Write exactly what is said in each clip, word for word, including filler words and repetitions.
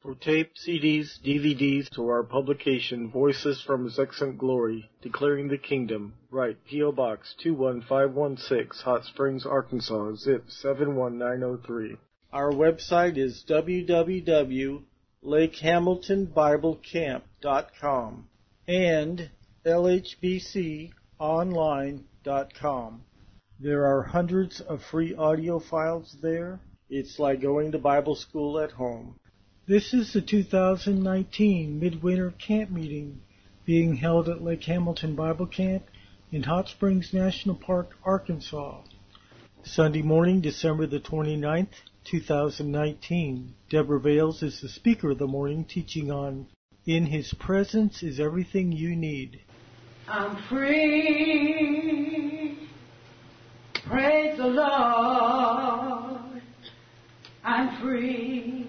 For tape, C Ds, D V Ds, to our publication, Voices from His Excellent Glory, Declaring the Kingdom, write P O. Box two one five one six, Hot Springs, Arkansas, zip seven one nine zero three. Our website is w w w dot lake hamilton bible camp dot com and l h b c online dot com. There are hundreds of free audio files there. It's like going to Bible school at home. This is the two thousand nineteen Midwinter Camp Meeting being held at Lake Hamilton Bible Camp in Hot Springs National Park, Arkansas. Sunday morning, December the twenty-ninth, two thousand nineteen. Deborah Vales is the speaker of the morning, teaching on In His Presence is Everything You Need. I'm free. Praise the Lord. I'm free.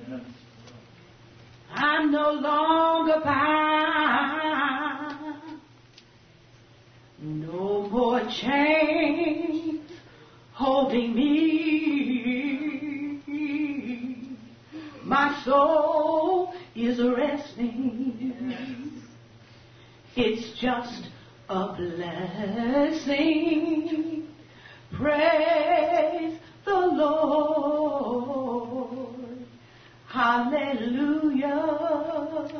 I'm no longer bound. No more chains holding me. My soul is resting. It's just a blessing. Praise the Lord. Hallelujah.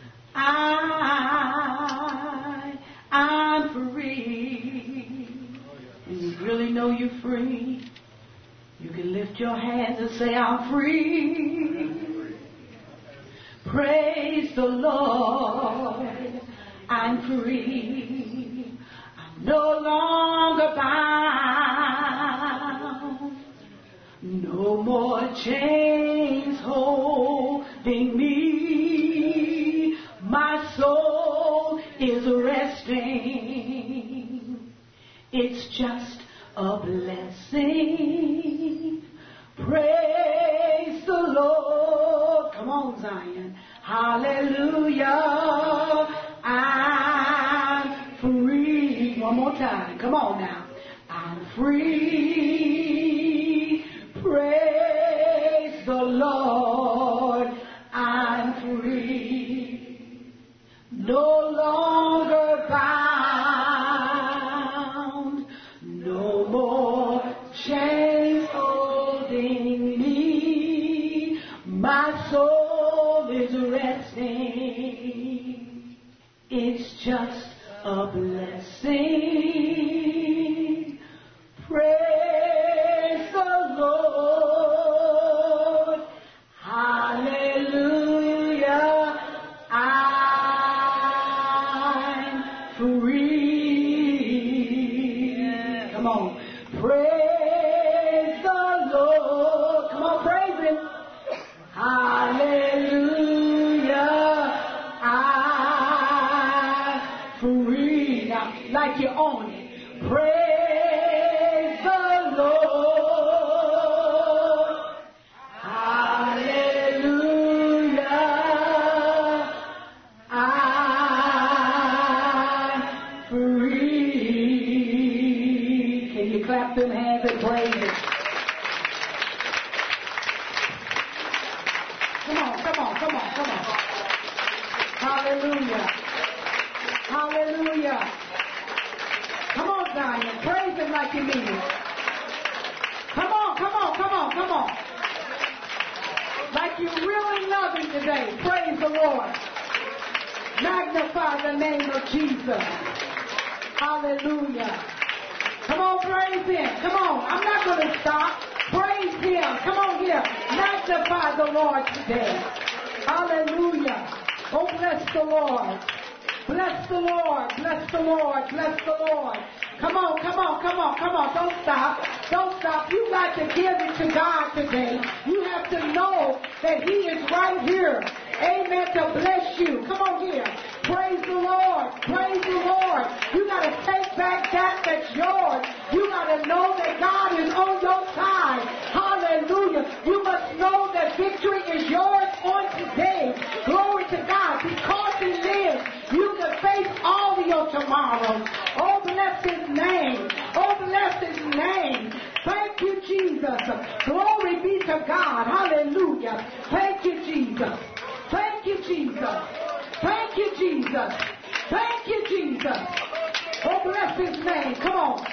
I, I'm free. And you really know you're free. You can lift your hands and say, I'm free. Praise the Lord. I'm free. I'm no longer bound. No more chains holding me. My soul is resting. It's just a blessing. Praise the Lord. Come on, Zion. Hallelujah. I'm free. One more time. Come on now. I'm free. Praise the Lord. I'm free. No longer bound. No more chains holding me. My soul is resting. It's just a blessing. Praise the Lord. Hallelujah. I'm free. Come on. Praise the Lord. Come on, praise Him. Hallelujah. I'm free. Now, like you own it. Praise the Lord. Hallelujah. I'm free. Can you clap them hands and praise it? Come on, come on, come on, come on. Hallelujah. Hallelujah. Come on, Zion. Praise Him like you mean it. Come on, come on, come on, come on. Like you really love Him today. Praise the Lord. Magnify the name of Jesus. Hallelujah. Come on, praise Him. Come on. I'm not going to stop. Praise Him. Come on here. Magnify the Lord today. Hallelujah. Oh, bless the Lord. Bless the Lord, bless the Lord, bless the Lord. Come on, come on, come on, come on. Don't stop. Don't stop. You got to give it to God today. You have to know that He is right here. Amen. To bless you. Come on here. Praise the Lord. Praise the Lord. You got to take back that that's yours. You got to know that God is on your side. Hallelujah. You must know that victory is yours on today. Glory to God. Because He lives, you can face all of your tomorrows. Oh, bless His name. Oh, bless His name. Thank you, Jesus. Glory be to God. Hallelujah. Thank you, Jesus. Jesus. Thank you, Jesus. Thank you, Jesus. Oh, bless his name. Come on.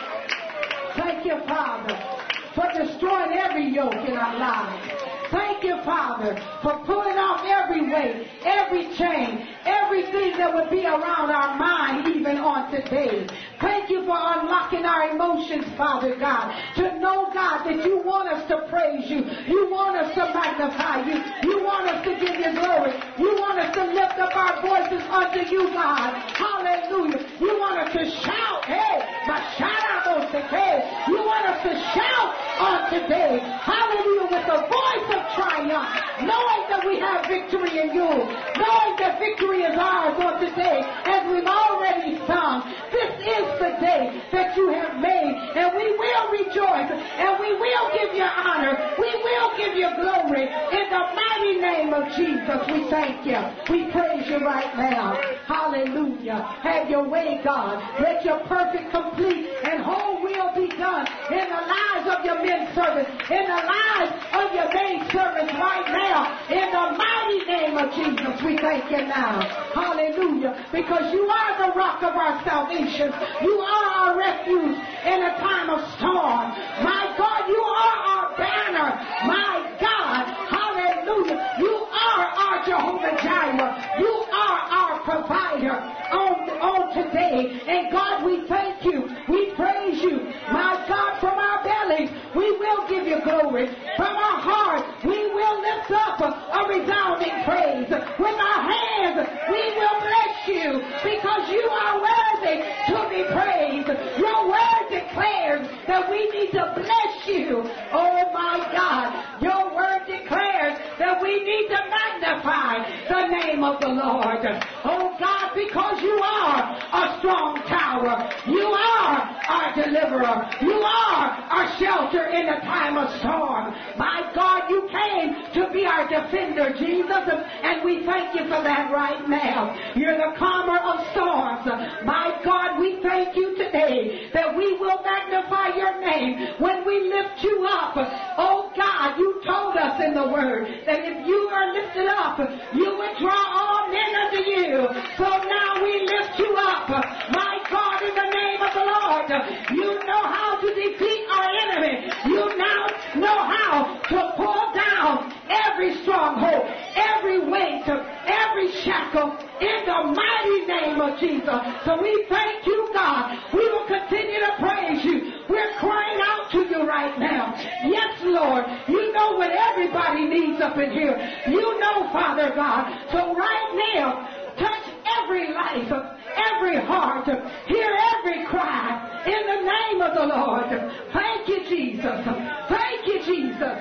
Thank you, Father, for destroying every yoke in our lives. Thank you, Father, for pulling off every weight, every chain, everything that would be around our mind even on today. Thank you for unlocking our emotions, Father God, to know, God, that you want us to praise you. You want us to magnify you. You want us to give you glory. You want us to lift up our voices unto you, God. Hallelujah. You want us to shout. Hey, my shout out today. You want us to shout on today. Hallelujah. With the voice of triumph, knowing that we have victory in you, knowing that victory is ours on today, as we've already sung. This is the day that you have made, and we will rejoice, and we will give you honor, we will give you glory. In the mighty name of Jesus, we thank you. We praise you right now. Hallelujah. Have your way, God. Let your perfect, complete, and whole will be done in the lives of your men servants, in the lives of your maid servants right now. In the mighty name of Jesus, we thank you now. Hallelujah. Because you are the rock of our salvation. You are our refuge in a time of storm. My God, you are our banner. My God, hallelujah. You are our Jehovah Jireh. You are our provider on, on today. And God, we thank you. We praise you. My God, from our bellies, we will give you glory. From our heart, we will lift up a resounding praise. With our hands, we will bless you because you are worthy to be praised. Your word declares that we need to bless you. Oh my God, your word declares that we need to magnify the name of the Lord. Oh God, because you are a strong tower. You are our deliverer. You are our shelter in the time of storm. My God, you came to be our defender, Jesus, and we thank you for that right now. You're the calmer of storms. My God, we thank you today that we will magnify your name when we lift you up. Oh God, you told us in the word that if you are lifted up, you would draw all men unto you. So now we lift you up. My God, in the name of the Lord, you know how to defeat our enemy. You now know how to pull down every stronghold, every weight, every shackle in the mighty name of Jesus. So we thank you, God. We will continue to praise you. We're crying out to you right now. Yes, Lord. You know what everybody needs up in here. You know, Father God. So right now, touch every life, every heart, hear every cry in the name of the Lord. Thank you, Jesus. Thank you, Jesus.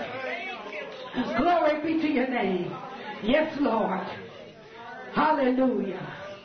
Glory be to your name. Yes, Lord. Hallelujah.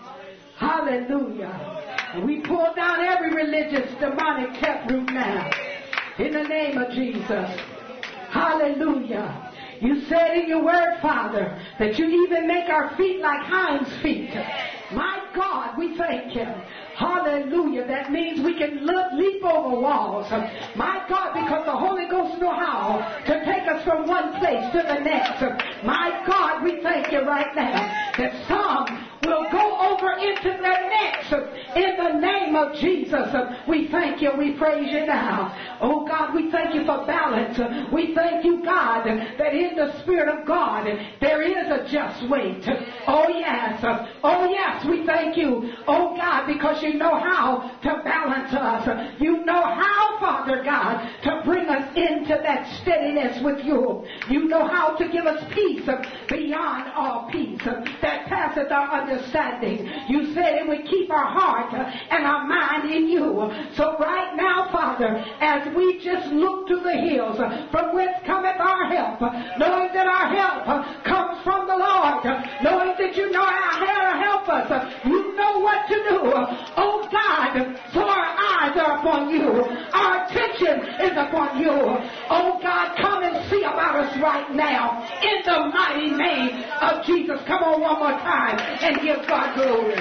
Hallelujah. And we pull down every religious demonic taproot now in the name of Jesus. Hallelujah. You said in your word, Father, that you even make our feet like hinds' feet. My God, we thank you. Hallelujah. That means we can leap over walls. My God, because the Holy Ghost knows how to take us from one place to the next. My God, we thank you right now that some will go over into their necks in the name of Jesus. We thank you. We praise you now. Oh God, we thank you for balance. We thank you, God, that in the Spirit of God there is a just weight. Oh yes. Oh yes, we thank you. Oh God, because you know how to balance us. You know how, Father God, to bring us into that steadiness with you. You know how to give us peace beyond all peace that passeth our understanding. You said it would keep our heart and our mind in you. So right now, Father, as we just look to the hills from whence cometh our help, knowing that our help comes from the Lord, knowing that you know how to help us, you know what to do. Oh God, so our eyes are upon you. Our attention is upon you. Oh God, come and see about us right now in the mighty name of Jesus. Come on one more time and give God glory.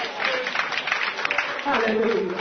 Hallelujah.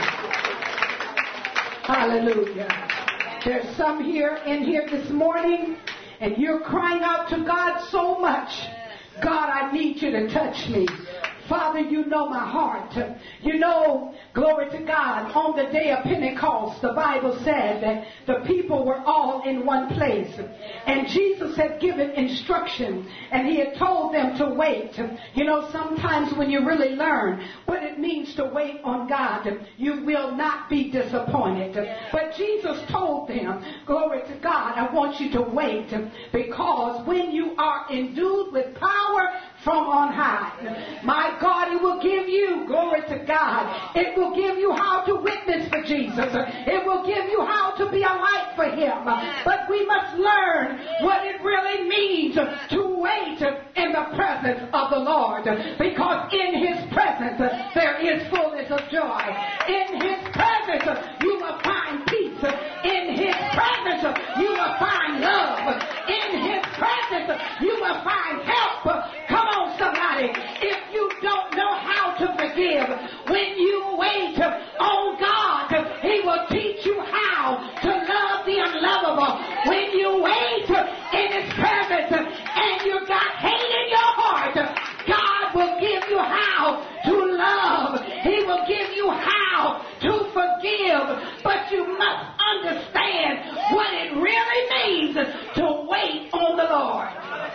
Hallelujah. There's some here in here this morning and you're crying out to God so much. God, I need need you to touch me. Father, you know my heart. You know, glory to God, on the day of Pentecost, the Bible said that the people were all in one place. And Jesus had given instruction, and he had told them to wait. You know, sometimes when you really learn what it means to wait on God, you will not be disappointed. But Jesus told them, glory to God, I want you to wait, because when you are endued with power from on high, my God, it will give you, glory to God, it will give you how to witness for Jesus. It will give you how to be a light for him. But we must learn what it really means to wait in the presence of the Lord, because in his presence there is fullness of joy. In his presence you will find peace. In his presence you will find love. In his presence you will find help. Come on, somebody. If you don't know how to forgive, when you wait on God, he will teach you how to love the unlovable. When you wait in his presence and you got hate in your heart, God will give you how to love. He will give you how to forgive. But you must understand what it really means to wait on the Lord.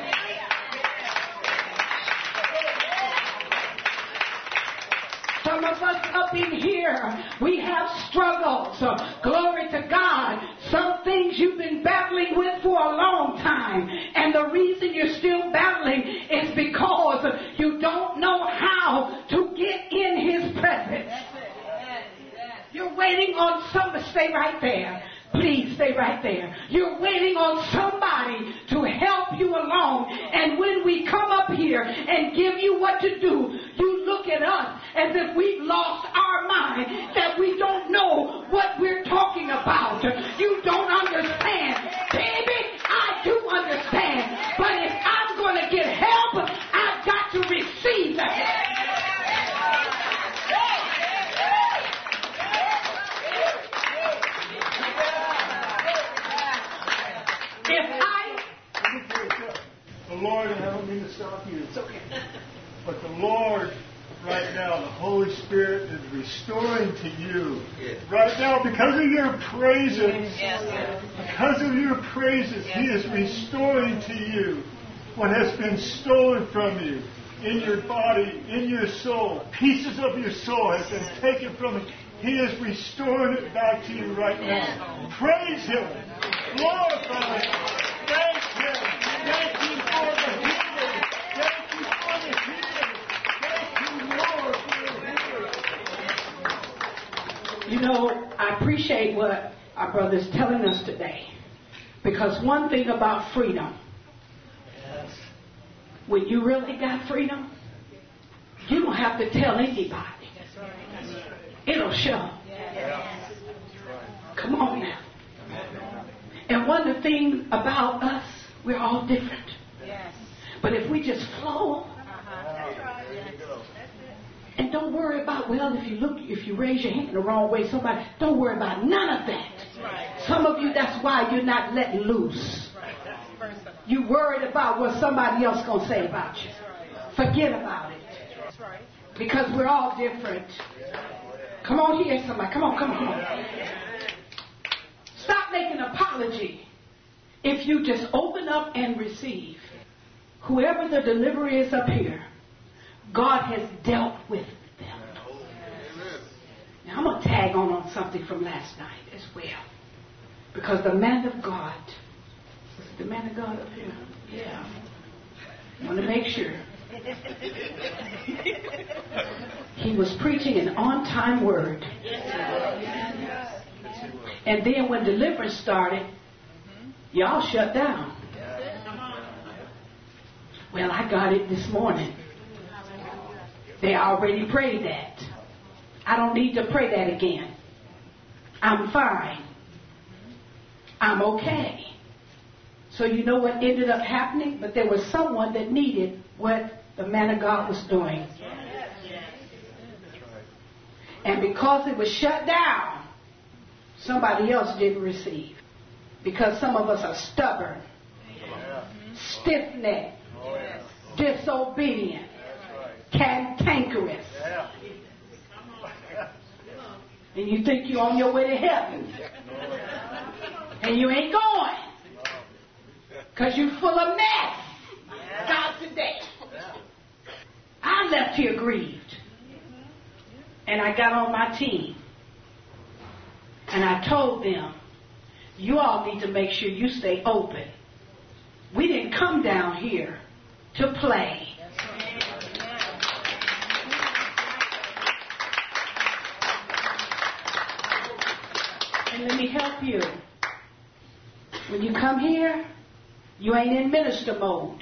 Some of us up in here, we have struggles. So, glory to God. Some things you've been battling with for a long time. And the reason you're still battling is because you don't know how to get in his presence. You're waiting on somebody. Stay right there. Please stay right there. You're waiting on somebody to help you along. And when we come up here and give you what to do, you look at us as if we've lost our mind, that we don't know what we're talking about. You don't understand. Baby, I do understand. But if I'm going to get help, I've got to receive that. If I... The Lord, and I don't mean to stop you. It's okay. But the Lord, right now, the Holy Spirit is restoring to you. Right now, because of your praises, because of your praises, he is restoring to you what has been stolen from you in your body, in your soul. Pieces of your soul has been taken from you. He is restoring it back to you right now. Praise him. Glorify him. Thank him. Thank you for the healing. Thank you for the healing. Thank you, Lord, for the healing. You know, I appreciate what our brother's telling us today. Because one thing about freedom, when you really got freedom, you don't have to tell anybody. It'll show. Come on now. And one of the things about us, we're all different. But if we just flow, and don't worry about, well, if you look, if you raise your hand the wrong way, somebody, don't worry about none of that. Some of you, that's why you're not letting loose. You worried about what somebody else going to say about you. Forget about it. Because we're all different. Come on here, somebody. Come on, come on, come on. Stop making an apology. If you just open up and receive, whoever the deliverer is up here, God has dealt with them. Now, I'm going to tag on on something from last night as well. Because the man of God, was it the man of God up here? Yeah. I want to make sure. He was preaching an on-time word. And then when deliverance started, y'all shut down. Well, I got it this morning. They already prayed that. I don't need to pray that again. I'm fine. I'm okay. So you know what ended up happening? But there was someone that needed what the man of God was doing. And because it was shut down, somebody else didn't receive. Because some of us are stubborn, stiff-necked, disobedient, cantankerous. And you think you're on your way to heaven. And you ain't going. Because you're full of mess. God today. I left here grieved. And I got on my team. And I told them, you all need to make sure you stay open. We didn't come down here to play. And let me help you. When you come here, you ain't in minister mode.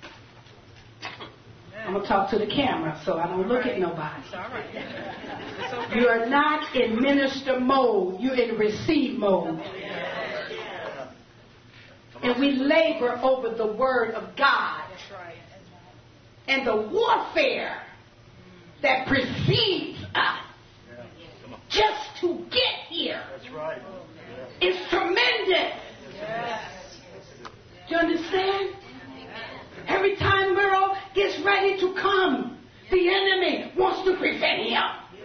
I'm going to talk to the camera so I don't look at nobody. You are not in minister mode. You're in receive mode. And we labor over the word of God. And the warfare that precedes us just to get here is tremendous. Do you understand? Every time Merle gets ready to come, the enemy wants to prevent him.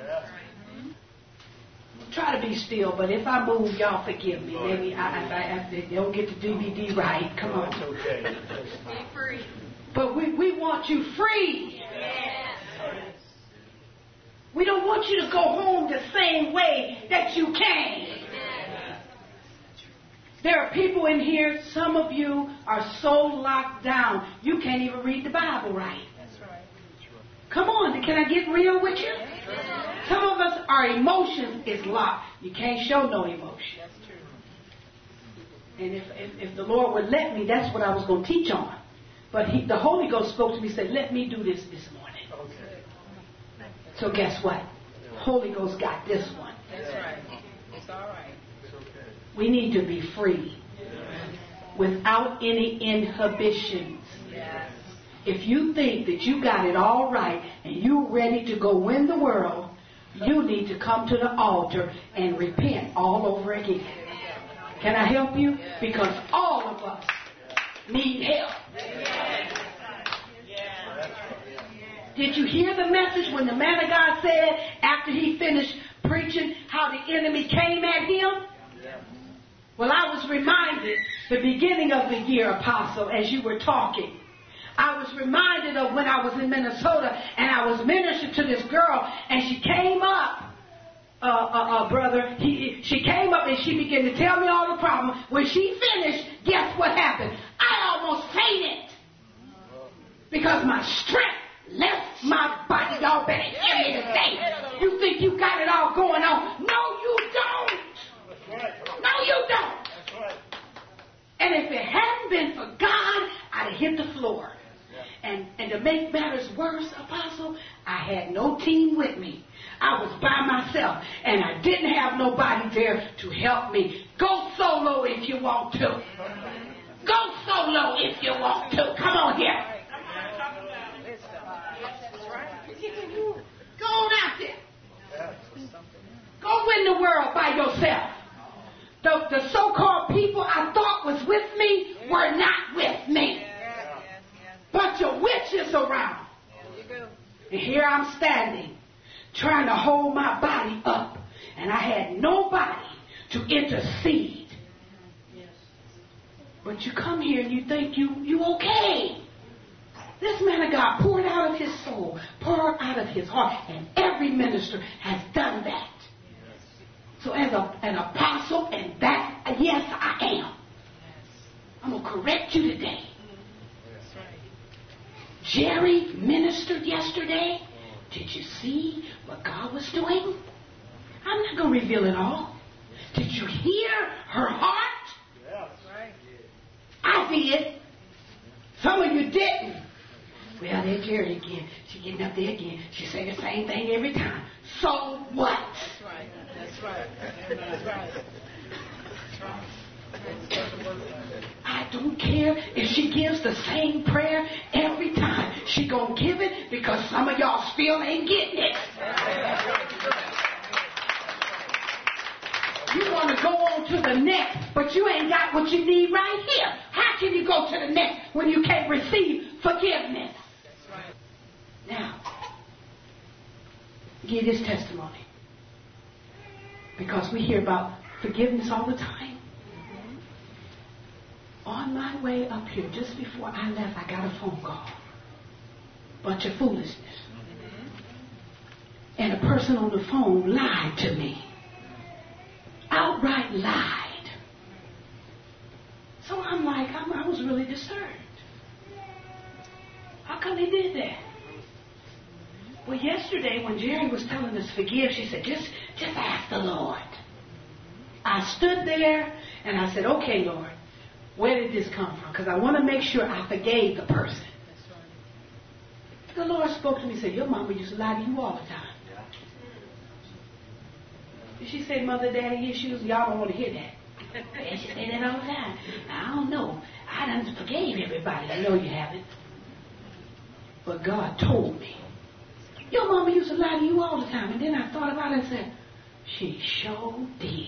Try to be still, but if I move, y'all forgive me. Maybe I, I, I, they don't get the D V D right. Come on. Be free. But we, we want you free. We don't want you to go home the same way that you came. There are people in here, some of you are so locked down, you can't even read the Bible right. That's right. Come on, can I get real with you? Some of us, our emotions is locked. You can't show no emotion. That's true. And if, if, if the Lord would let me, that's what I was going to teach on. But he, the Holy Ghost spoke to me and said, let me do this this morning. Okay. So guess what? Holy Ghost got this one. That's right. It's all right. We need to be free without any inhibitions. If you think that you got it all right and you're ready to go win the world, you need to come to the altar and repent all over again. Can I help you? Because all of us need help. Did you hear the message when the man of God said after he finished preaching how the enemy came at him? Well, I was reminded the beginning of the year, Apostle, as you were talking. I was reminded of when I was in Minnesota and I was ministering to this girl and she came up, uh, uh, uh, brother, he, she came up and she began to tell me all the problems. When she finished, guess what happened? I almost fainted because my strength left my body. Y'all better hear me today. You think you got it all going on. No, you don't. No, you don't. And if it hadn't been for God, I'd have hit the floor. And, and to make matters worse, Apostle, I had no team with me. I was by myself, and I didn't have nobody there to help me. Go solo if you want to. Go solo if you want to. Come on here. Go on out there. Go win the world by yourself. The, the so-called people I thought was with me were not with me. Bunch of witches around. And here I'm standing, trying to hold my body up. And I had nobody to intercede. But you come here and you think you, you okay. This man of God poured out of his soul, poured out of his heart. And every minister has done that. So as a, an apostle, and that, yes, I am. I'm going to correct you today. Jerry ministered yesterday. Did you see what God was doing? I'm not going to reveal it all. Did you hear her heart? Yes. I did. Some of you didn't. Well, there's Jerry again. She's getting up there again. She say the same thing every time. So what? That's right. That's right. That's right. That's right. I don't care if she gives the same prayer every time. She gonna give it because some of y'all still ain't getting it. You want to go on to the next, but you ain't got what you need right here. How can you go to the next when you can't receive forgiveness? give this testimony. Because we hear about forgiveness all the time. On my way up here, just before I left, I got a phone call. Bunch of foolishness. And a person on the phone lied to me. Outright lied. So I'm like, I'm, I was really disturbed. How come they did that? Well, yesterday when Jerry was telling us forgive, she said, just, just ask the Lord. I stood there and I said, okay, Lord, where did this come from? Because I want to make sure I forgave the person. The Lord spoke to me and said, your mama used to lie to you all the time. She said, mother, daddy issues, y'all don't want to hear that. And she said that all the time. I don't know. I done forgave everybody. I know you haven't. But God told me. Your mama used to lie to you all the time. And then I thought about it and said, she sure did.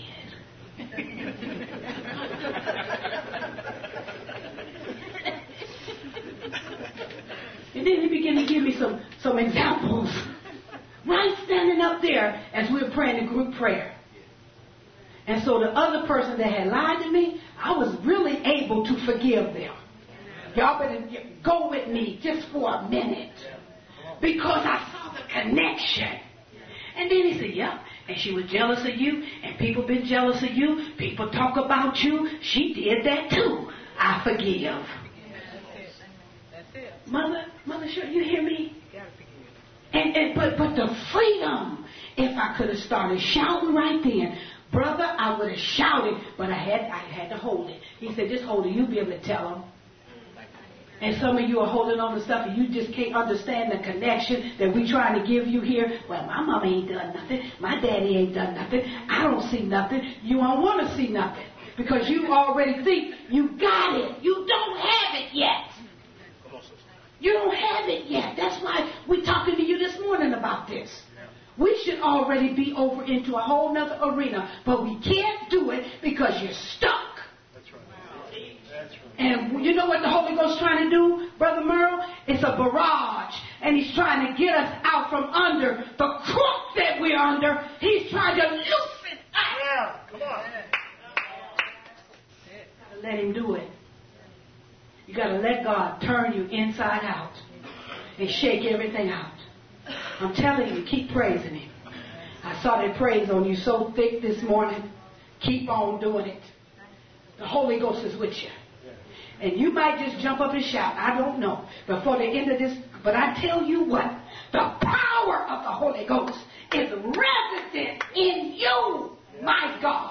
And then he began to give me some, some examples. Right standing up there as we were praying the group prayer. And so the other person that had lied to me, I was really able to forgive them. Y'all better go with me just for a minute. Because I saw the connection. And then he said, yeah, and she was jealous of you, and people been jealous of you. People talk about you. She did that too. I forgive. That's it. Mother, Mother, sure you hear me? And, and but but the freedom, if I could have started shouting right then, brother, I would have shouted, but I had I had to hold it. He said, just hold it. You'll be able to tell them. And some of you are holding on to stuff and you just can't understand the connection that we're trying to give you here. Well, my mama ain't done nothing. My daddy ain't done nothing. I don't see nothing. You don't want to see nothing because you already think you got it. You don't have it yet. You don't have it yet. That's why we're talking to you this morning about this. We should already be over into a whole nother arena, but we can't do it because you're stuck. That's right. That's right. And you know what the Holy Ghost is trying to do, Brother Merle? It's a barrage. And he's trying to get us out from under the crook that we're under. He's trying to loosen us. Yeah, come on. Let him do it. You got to let God turn you inside out and shake everything out. I'm telling you, keep praising him. I saw that praise on you so thick this morning. Keep on doing it. The Holy Ghost is with you. And you might just jump up and shout. I don't know. Before the end of this, but I tell you what, the power of the Holy Ghost is resident in you, my God.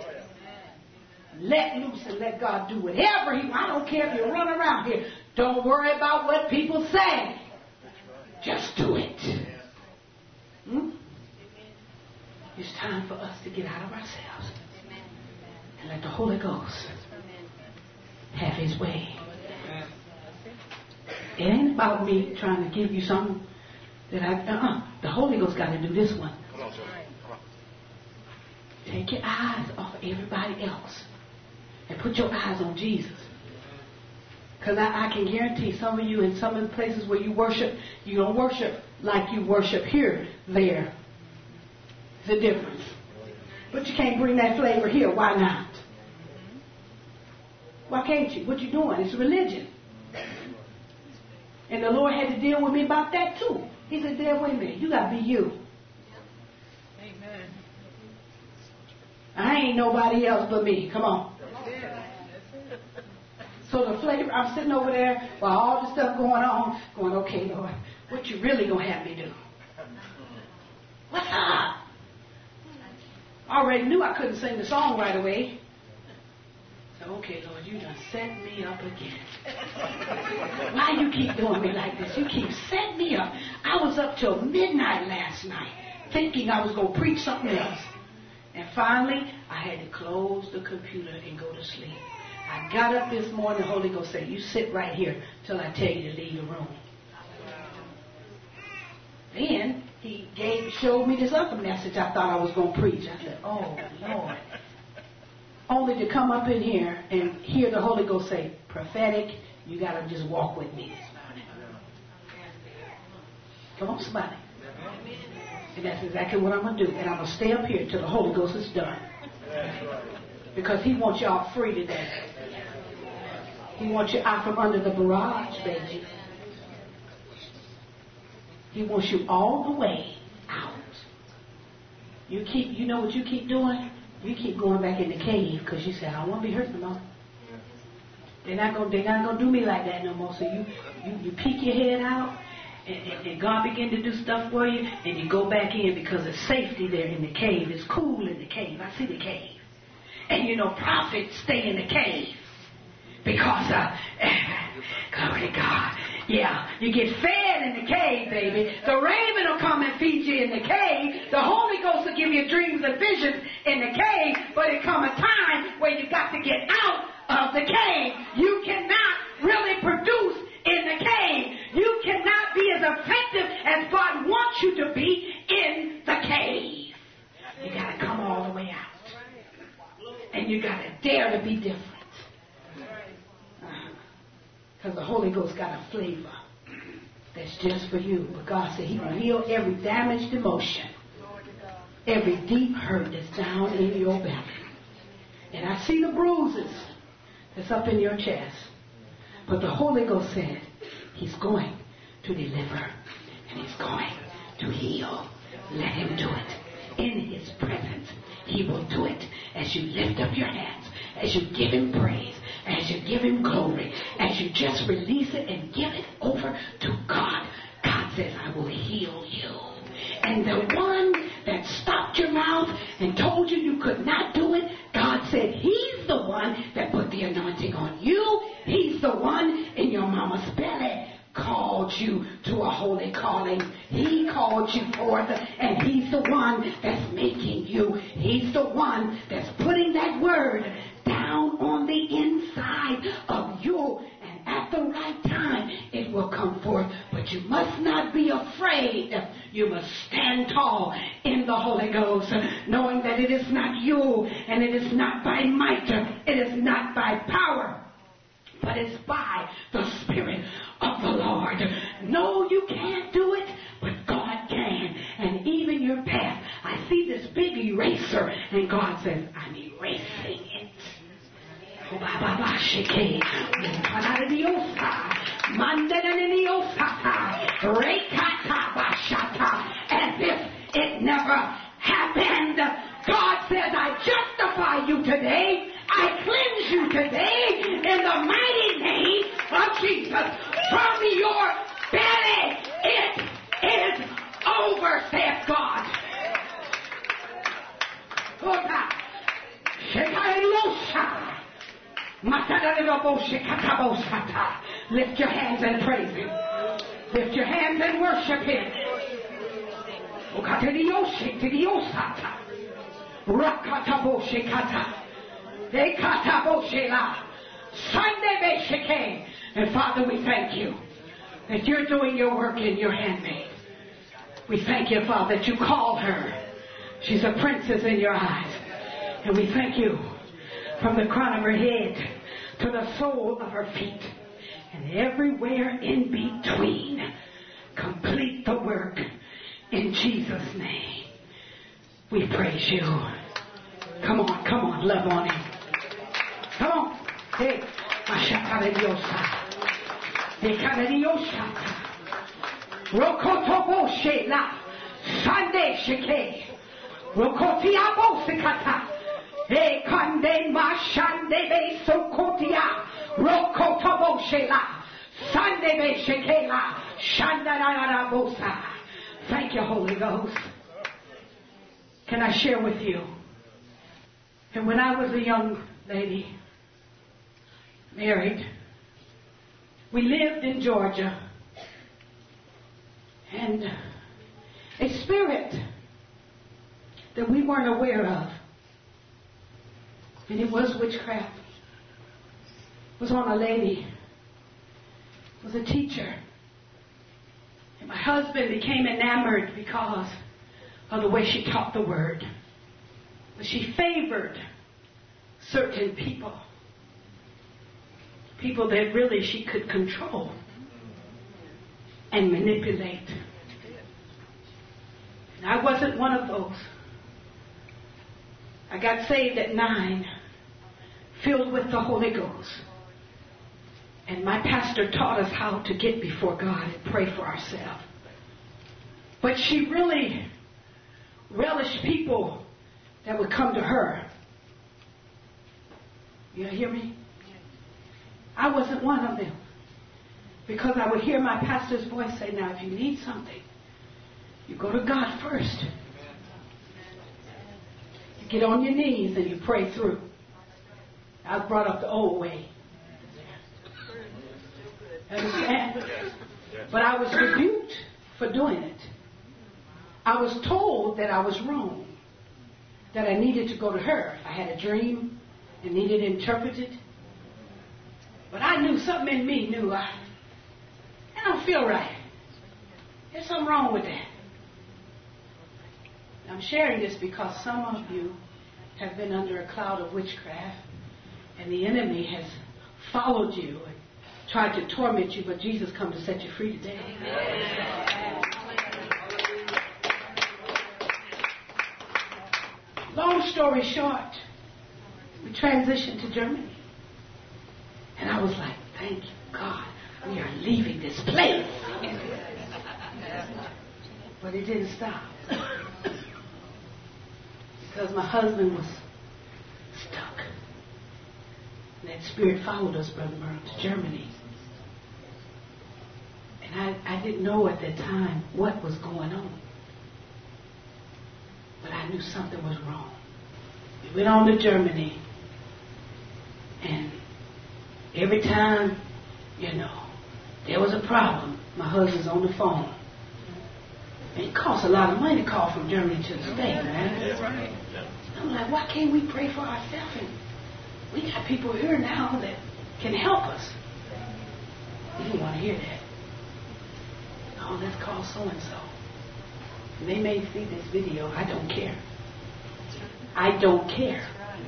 Let loose and let God do whatever he wants. I don't care if you run around here. Don't worry about what people say. Just do it. Hmm? It's time for us to get out of ourselves and let the Holy Ghost have his way. It ain't about me trying to give you something that I, uh-uh. The Holy Ghost got to do this one. Take your eyes off of everybody else and put your eyes on Jesus. Because I, I can guarantee some of you in some of the places where you worship, you don't worship like you worship here, there. There's a difference. But you can't bring that flavor here. Why not? Why can't you? What you doing? It's religion. And the Lord had to deal with me about that too. He said, there, wait a minute. You got to be you. Amen. I ain't nobody else but me. Come on. So the flavor, I'm sitting over there while all this stuff going on, going, okay, Lord, what you really going to have me do? What's up? I already knew I couldn't sing the song right away. So, okay, Lord, you done set me up again. Why you keep doing me like this? You keep setting me up. I was up till midnight last night thinking I was going to preach something else. And finally, I had to close the computer and go to sleep. I got up this morning, the Holy Ghost said, you sit right here till I tell you to leave the room. Then he gave, showed me this other message I thought I was going to preach. I said, oh, Lord. Only to come up in here and hear the Holy Ghost say, prophetic, you got to just walk with me this morning. Come on, somebody. And that's exactly what I'm going to do. And I'm going to stay up here until the Holy Ghost is done. Because he wants y'all free today. He wants you out from under the barrage, baby. He wants you all the way out. You keep, you know what you keep doing? You keep going back in the cave because you said, I don't want to be hurt no more. They're not going they're not going to do me like that no more. So you, you, you peek your head out, and, and, and God begin to do stuff for you, and you go back in because there's safety there in the cave. It's cool in the cave. I see the cave. And you know, prophets stay in the cave because, uh, glory to God. Yeah, you get fed in the cave, baby. The raven will come and feed you in the cave. The Holy Ghost will give you dreams and visions in the cave. But it come a time where you got to get out of the cave. You cannot really produce in the cave. You cannot be as effective as God wants you to be in the cave. You got to come all the way out. And you got to dare to be different. Because the Holy Ghost got a flavor that's just for you. But God said he will heal every damaged emotion, every deep hurt that's down in your belly. And I see the bruises that's up in your chest. But the Holy Ghost said he's going to deliver and he's going to heal. Let him do it. In his presence, he will do it as you lift up your hands, as you give him praise, as you give him glory, as you just release it and give it over to God. God says, I will heal you. And the one that stopped your mouth and told you you could not do it, God said he's the one that put the anointing on you. He's the one in your mama's belly called you to a holy calling. He called you forth, and he's the one that's making you. He's the one that's putting that word down on the inside of you. And at the right time, it will come forth. But you must not be afraid. You must stand tall in the Holy Ghost, knowing that it is not you, and it is not by might, it is not by power, but it's by the Spirit of the Lord. No, you can't do it, but God can. And even your path, I see this big eraser, and God says, I'm erasing it. As if it never happened. God says, I justify you today. I cleanse you today in the mighty name of Jesus. From your belly, it is over, saith God. Lift your hands and praise him. Lift your hands and worship him. And Father, we thank you that you're doing your work in your handmaid. We thank you, Father, that you call her. She's a princess in your eyes. And we thank you from the crown of her head to the sole of her feet and everywhere in between. Complete the work in Jesus' name. We praise you. Come on, come on, love on him. Come on. Hey, Mashakariosa. Ekariosa. Rokotobo Shela. Sunday Shike. Rokotiabo Sikata. E Kande Mashande Be Sokotia. Rokotobo Shela. Sunday Be Shikela. Shandararabosa. Thank you, Holy Ghost. Can I share with you? And when I was a young lady, married, we lived in Georgia, and a spirit that we weren't aware of, and it was witchcraft, was on a lady, was a teacher. And my husband became enamored because of the way she taught the word. But she favored certain people. People that really she could control and manipulate. I wasn't one of those. I got saved at nine, filled with the Holy Ghost. And my pastor taught us how to get before God and pray for ourselves. But she really relished people that would come to her. You hear me? I wasn't one of them. Because I would hear my pastor's voice say, now if you need something, you go to God first. You get on your knees and you pray through. I was brought up the old way. Understand? But I was rebuked for doing it. I was told that I was wrong. That I needed to go to her. I had a dream and needed it interpreted. But I knew something in me knew I, I don't feel right. There's something wrong with that. I'm sharing this because some of you have been under a cloud of witchcraft and the enemy has followed you and tried to torment you, but Jesus come to set you free today. Amen. Long story short, we transitioned to Germany. And I was like, thank you, God. We are leaving this place. But it didn't stop. Because my husband was stuck. And that spirit followed us, Brother Merle, to Germany. And I, I didn't know at that time what was going on. But I knew something was wrong. We went on to Germany. And every time, you know, there was a problem, my husband's on the phone. And it costs a lot of money to call from Germany to the States, man. That's right. I'm like, why can't we pray for ourselves? And we got people here now that can help us. He didn't want to hear that. Oh, let's call so-and-so. And they may see this video. I don't care. I don't care.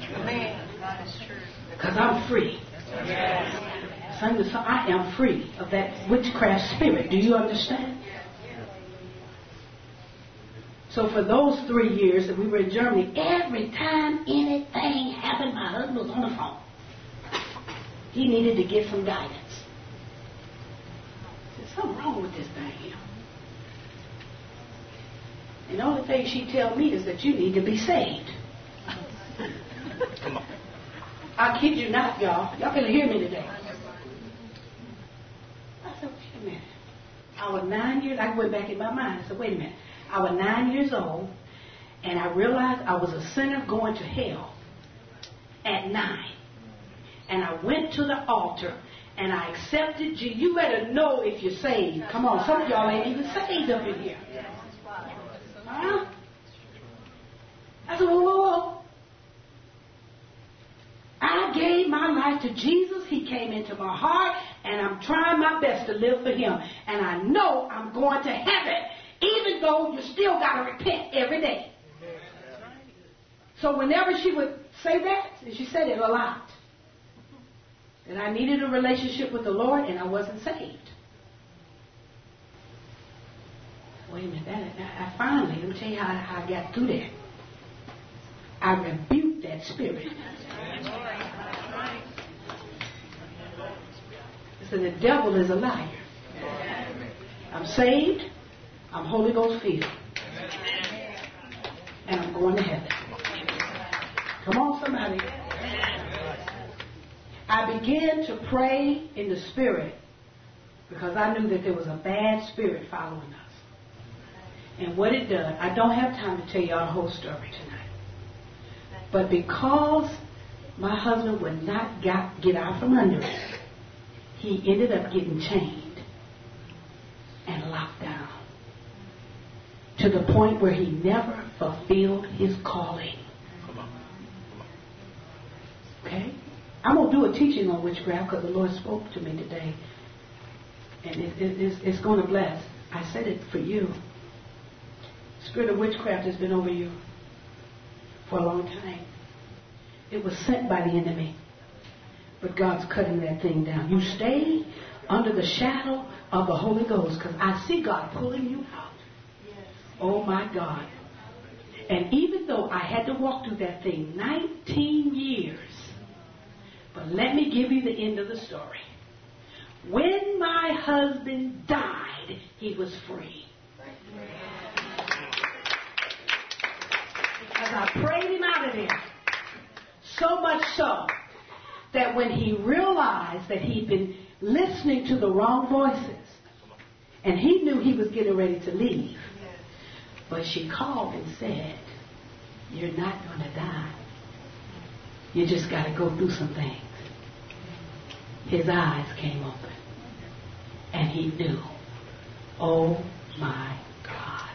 Because I'm free. Son to son, I am free of that witchcraft spirit. Do you understand? So for those three years that we were in Germany, every time anything happened, my husband was on the phone. He needed to get some guidance. There's something wrong with this thing here. And the only thing she tell me is that you need to be saved. Come on. I kid you not, y'all. Y'all can hear me today. I said, wait a minute. I was nine years, I went back in my mind. I said, wait a minute. I was nine years old, and I realized I was a sinner going to hell at nine. And I went to the altar, and I accepted you. You better know if you're saved. Come on, some of y'all ain't even saved up in here. Huh? I said, whoa, whoa, whoa. I gave my life to Jesus. He came into my heart, and I'm trying my best to live for him. And I know I'm going to heaven, even though you still got to repent every day. So whenever she would say that, and she said it a lot, that I needed a relationship with the Lord, and I wasn't saved. Wait a minute. That, I finally, let me tell you how, how I got through that. I rebuked that spirit. I said, the devil is a liar. I'm saved. I'm Holy Ghost filled. And I'm going to heaven. Come on, somebody. I began to pray in the spirit because I knew that there was a bad spirit following us. And what it done, I don't have time to tell y'all the whole story tonight. But because my husband would not got, get out from under it, he ended up getting chained and locked down to the point where he never fulfilled his calling. Okay? I'm going to do a teaching on witchcraft because the Lord spoke to me today. And it, it, it's, it's going to bless. I said it for you. Spirit of witchcraft has been over you for a long time. It was sent by the enemy. But God's cutting that thing down. You stay under the shadow of the Holy Ghost because I see God pulling you out. Oh, my God. And even though I had to walk through that thing nineteen years, but let me give you the end of the story. When my husband died, he was free. As I prayed him out of there, so much so that when he realized that he'd been listening to the wrong voices, and he knew he was getting ready to leave, but she called and said, you're not going to die. You just got to go through some things. His eyes came open, and he knew, oh my God.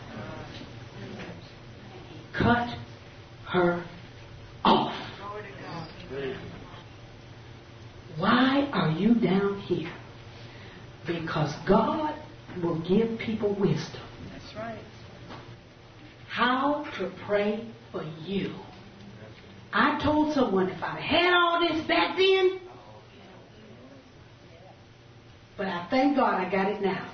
He cut her off. Why are you down here? Because God will give people wisdom. That's right. How to pray for you. I told someone if I had all this back then, but I thank God I got it now.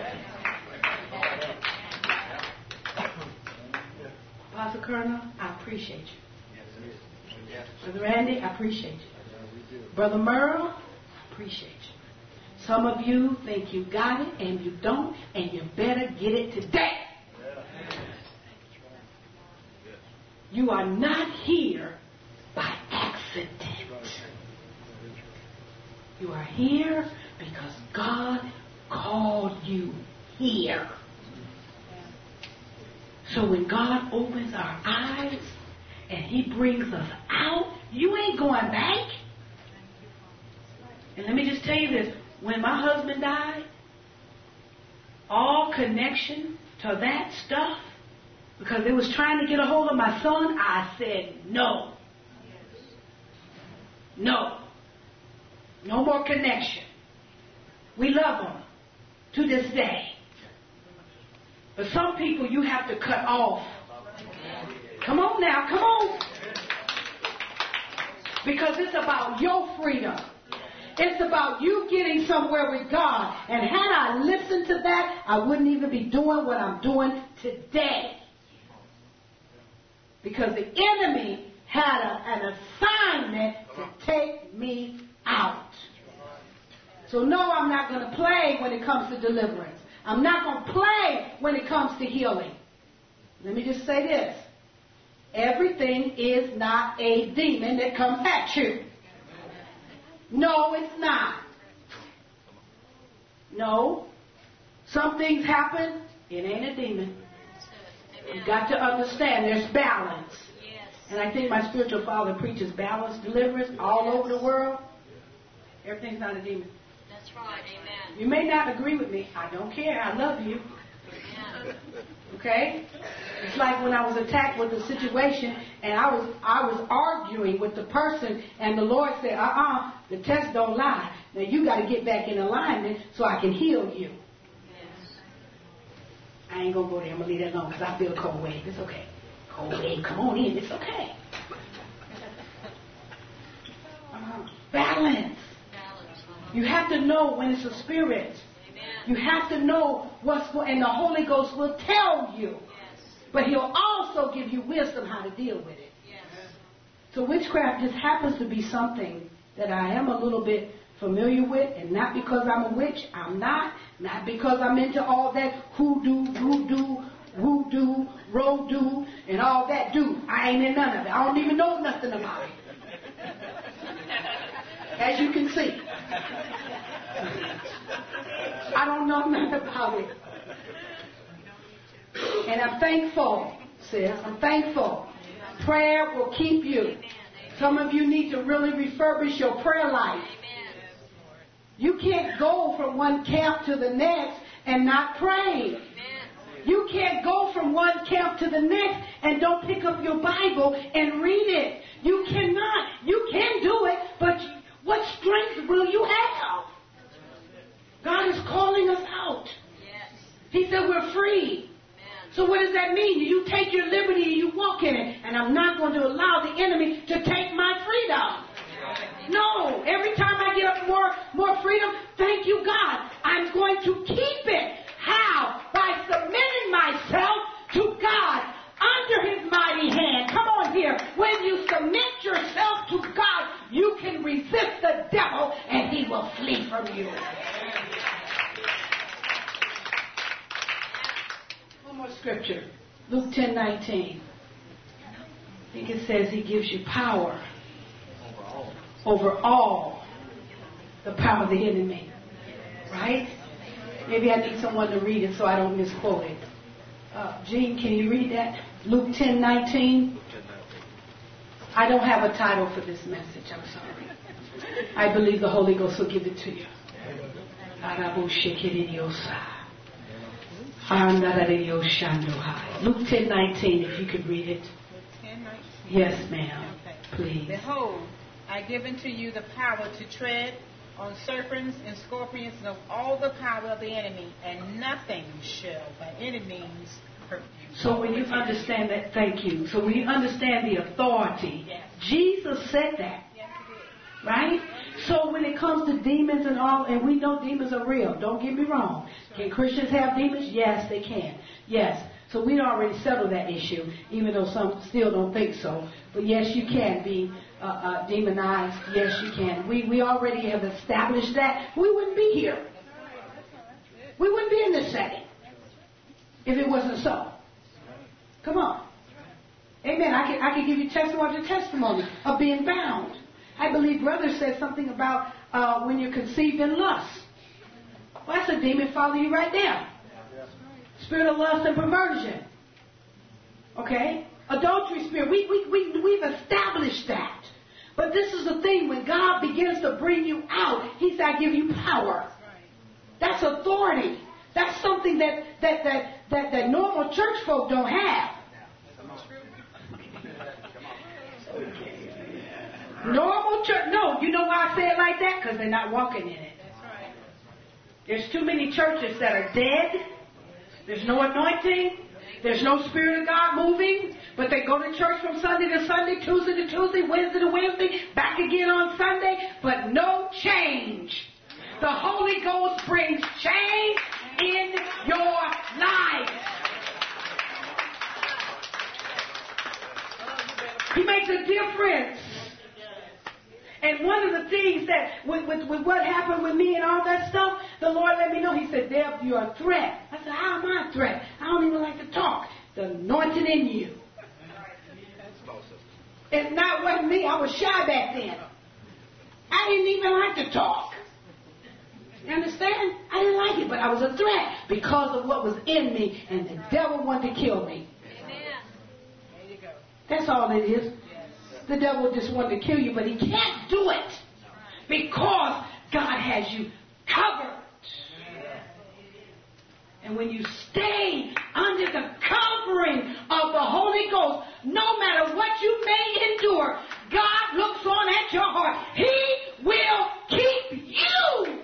Pastor Colonel, I appreciate you. Brother Randy, I appreciate you. Brother Merle, I appreciate you. Some of you think you got it and you don't, and you better get it today. You are not here by accident. You are here because God called you here. So when God opens our eyes and He brings us out, you ain't going back. And let me just tell you this. When my husband died, all connection to that stuff, because it was trying to get a hold of my son, I said no. No. No more connection. We love them to this day. But some people you have to cut off. Come on now, come on. Because it's about your freedom. It's about you getting somewhere with God. And had I listened to that, I wouldn't even be doing what I'm doing today. Because the enemy had a, an assignment to take me out. So no, I'm not going to play when it comes to deliverance. I'm not going to play when it comes to healing. Let me just say this. Everything is not a demon that comes at you. No, it's not. No. Some things happen, it ain't a demon. You've got to understand there's balance. And I think my spiritual father preaches balance, deliverance all over the world. Everything's not a demon. That's right, amen. You may not agree with me. I don't care. I love you. Okay? It's like when I was attacked with a situation and I was I was arguing with the person and the Lord said, uh-uh, the test don't lie. Now you got to get back in alignment so I can heal you. Yes. I ain't going to go there. I'm going to leave that alone because I feel a cold wave. It's okay. Cold wave, come on in. It's okay. Uh, balance. You have to know when it's a spirit. You have to know what's going, and the Holy Ghost will tell you. Yes. But He'll also give you wisdom how to deal with it. Yes. So witchcraft just happens to be something that I am a little bit familiar with, and not because I'm a witch. I'm not. Not because I'm into all that hoodoo, voodoo, voodoo, rodoo, and all that do. I ain't in none of it. I don't even know nothing about it. As you can see. I don't know nothing about it. And I'm thankful, sis. I'm thankful. Prayer will keep you. Some of you need to really refurbish your prayer life. You can't go from one camp to the next and not pray. You can't go from one camp to the next and don't pick up your Bible and read it. You cannot. You can do it, but what strength will you have? God is calling us out. Yes. He said we're free. Amen. So what does that mean? You take your liberty and you walk in it. And I'm not going to allow the enemy to take my freedom. No. Every time I get up more, more freedom, thank you, God, I'm going to keep it. How? By submitting myself scripture. Luke ten nineteen. I think it says he gives you power over all the power of the enemy. Right? Maybe I need someone to read it so I don't misquote it. Uh, Gene, can you read that? Luke ten nineteen. I don't have a title for this message. I'm sorry. I believe the Holy Ghost will give it to you. Luke ten nineteen, if you could read it. Yes, ma'am. Please. Behold, I give unto you the power to tread on serpents and scorpions and of all the power of the enemy, and nothing shall by any means hurt you. So when you understand that, thank you. So when you understand the authority, yes. Jesus said that. Yes, he did. Right? So when it comes to demons and all, and we know demons are real, don't get me wrong. Can Christians have demons? Yes, they can. Yes. So we already settled that issue, even though some still don't think so. But yes, you can be uh, uh, demonized. Yes, you can. We we already have established that. We wouldn't be here. We wouldn't be in this setting if it wasn't so. Come on. Amen. I can I can give you testimony after testimony of being bound. I believe brother said something about uh, when you're conceived in lust. Well, that's a demon following you right there. Spirit of lust and perversion. Okay? Adultery spirit. We, we, we, we've established that. But this is the thing. When God begins to bring you out, He said, I give you power. That's authority. That's something that, that, that, that, that normal church folk don't have. Normal church. No, you know why I say it like that? Because they're not walking in it. There's too many churches that are dead. There's no anointing. There's no Spirit of God moving. But they go to church from Sunday to Sunday, Tuesday to Tuesday, Wednesday to Wednesday, back again on Sunday, but no change. The Holy Ghost brings change in your life. He makes a difference. And one of the things that, with, with, with what happened with me and all that stuff, the Lord let me know. He said, Deb, you're a threat. I said, how am I a threat? I don't even like to talk. The anointing in you. And not wasn't me. I was shy back then. I didn't even like to talk. You understand? I didn't like it, but I was a threat because of what was in me, and the devil wanted to kill me. Amen. There you go. That's all it is. The devil just wanted to kill you, but he can't do it because God has you covered. And when you stay under the covering of the Holy Ghost, no matter what you may endure, God looks on at your heart. He will keep you.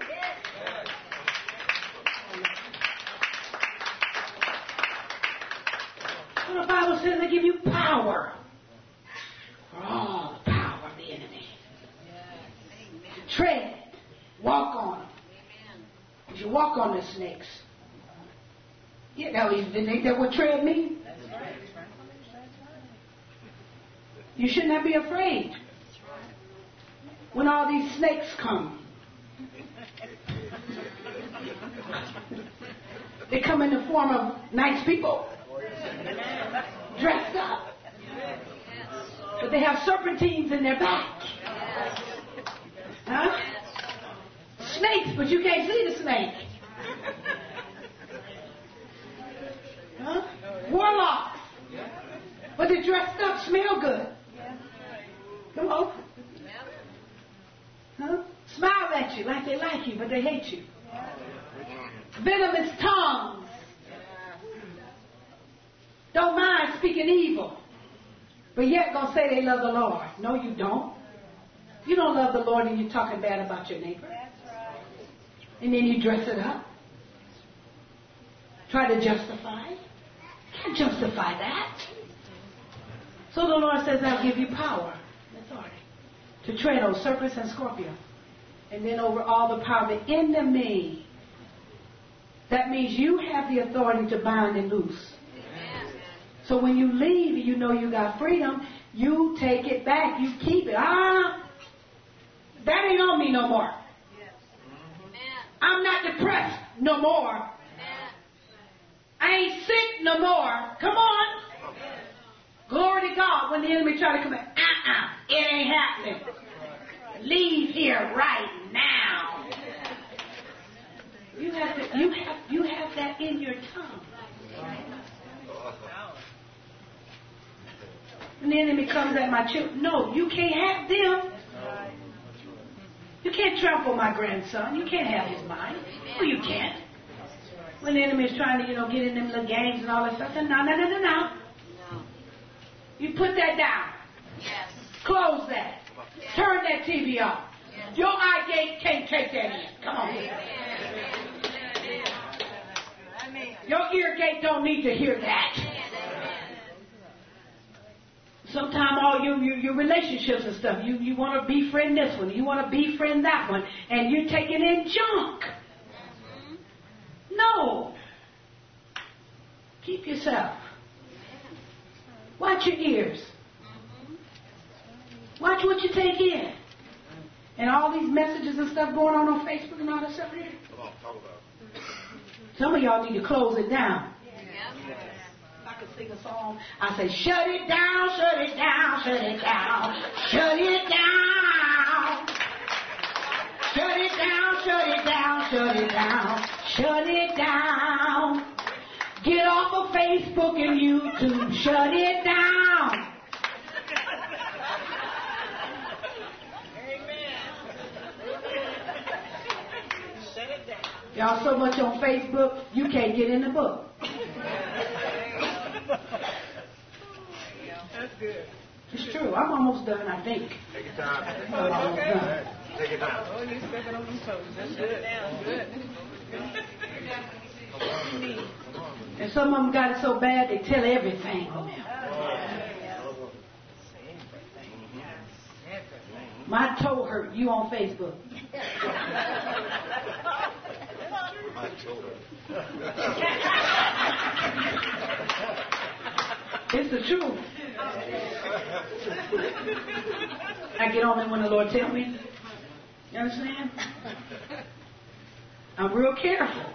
So the Bible says they give you power. For all the power of the enemy. Tread. Walk on them. If you walk on the snakes. You know, you didn't think that would tread me? You should not be afraid. When all these snakes come. They come in the form of nice people. Dressed up. But they have serpentines in their back. Huh? Snakes, but you can't see the snake. Huh? Warlocks. But they're dressed up, smell good. Come on. Huh? Smile at you like they like you, but they hate you. Venomous tongues. Don't mind speaking evil. But yet gonna say they love the Lord. No, you don't. You don't love the Lord and you're talking bad about your neighbor. And then you dress it up. Try to justify it. Can't justify that. So the Lord says, I'll give you power and authority to tread on serpents and scorpions. And then over all the power of the enemy. That means you have the authority to bind and loose. So when you leave, you know you got freedom. You take it back. You keep it. Ah, that ain't on me no more. I'm not depressed no more. I ain't sick no more. Come on. Glory to God. When the enemy try to come in, uh-uh, it ain't happening. Leave here right now. You have to, you have you have that in your tongue. When the enemy comes at my children, no, you can't have them. You can't trample my grandson. You can't have his mind. No, you can't. When the enemy is trying to, you know, get in them little games and all that stuff, no, no, no, no, no. You put that down. Yes. Close that. Yes. Turn that T V off. Yes. Your eye gate can't take that in. Come on. Amen. Your ear gate don't need to hear that. Sometimes all your, your your relationships and stuff, you, you want to befriend this one, you want to befriend that one, and you're taking in junk. Mm-hmm. No. Keep yourself. Watch your ears. Watch what you take in. And all these messages and stuff going on on Facebook and all that stuff here. Come on, talk about it. Some of y'all need to close it down. Yeah. I could sing a song. I say, shut it down, shut it down, shut it down, shut it down. Shut it down, shut it down, shut it down, shut it down. Get off of Facebook and YouTube. Shut it down. Shut it down. Y'all so much on Facebook, you can't get in the book. That's good. It's true. I'm almost done, I think. Take your time. I'm almost Okay. done. Take your time. Oh, you're stepping on them toes. That's good. Good. And some of them got it so bad they tell everything on them. My toe hurt. You on Facebook? My children. It's the truth. I get on it when the Lord tell me. You understand? I'm real careful.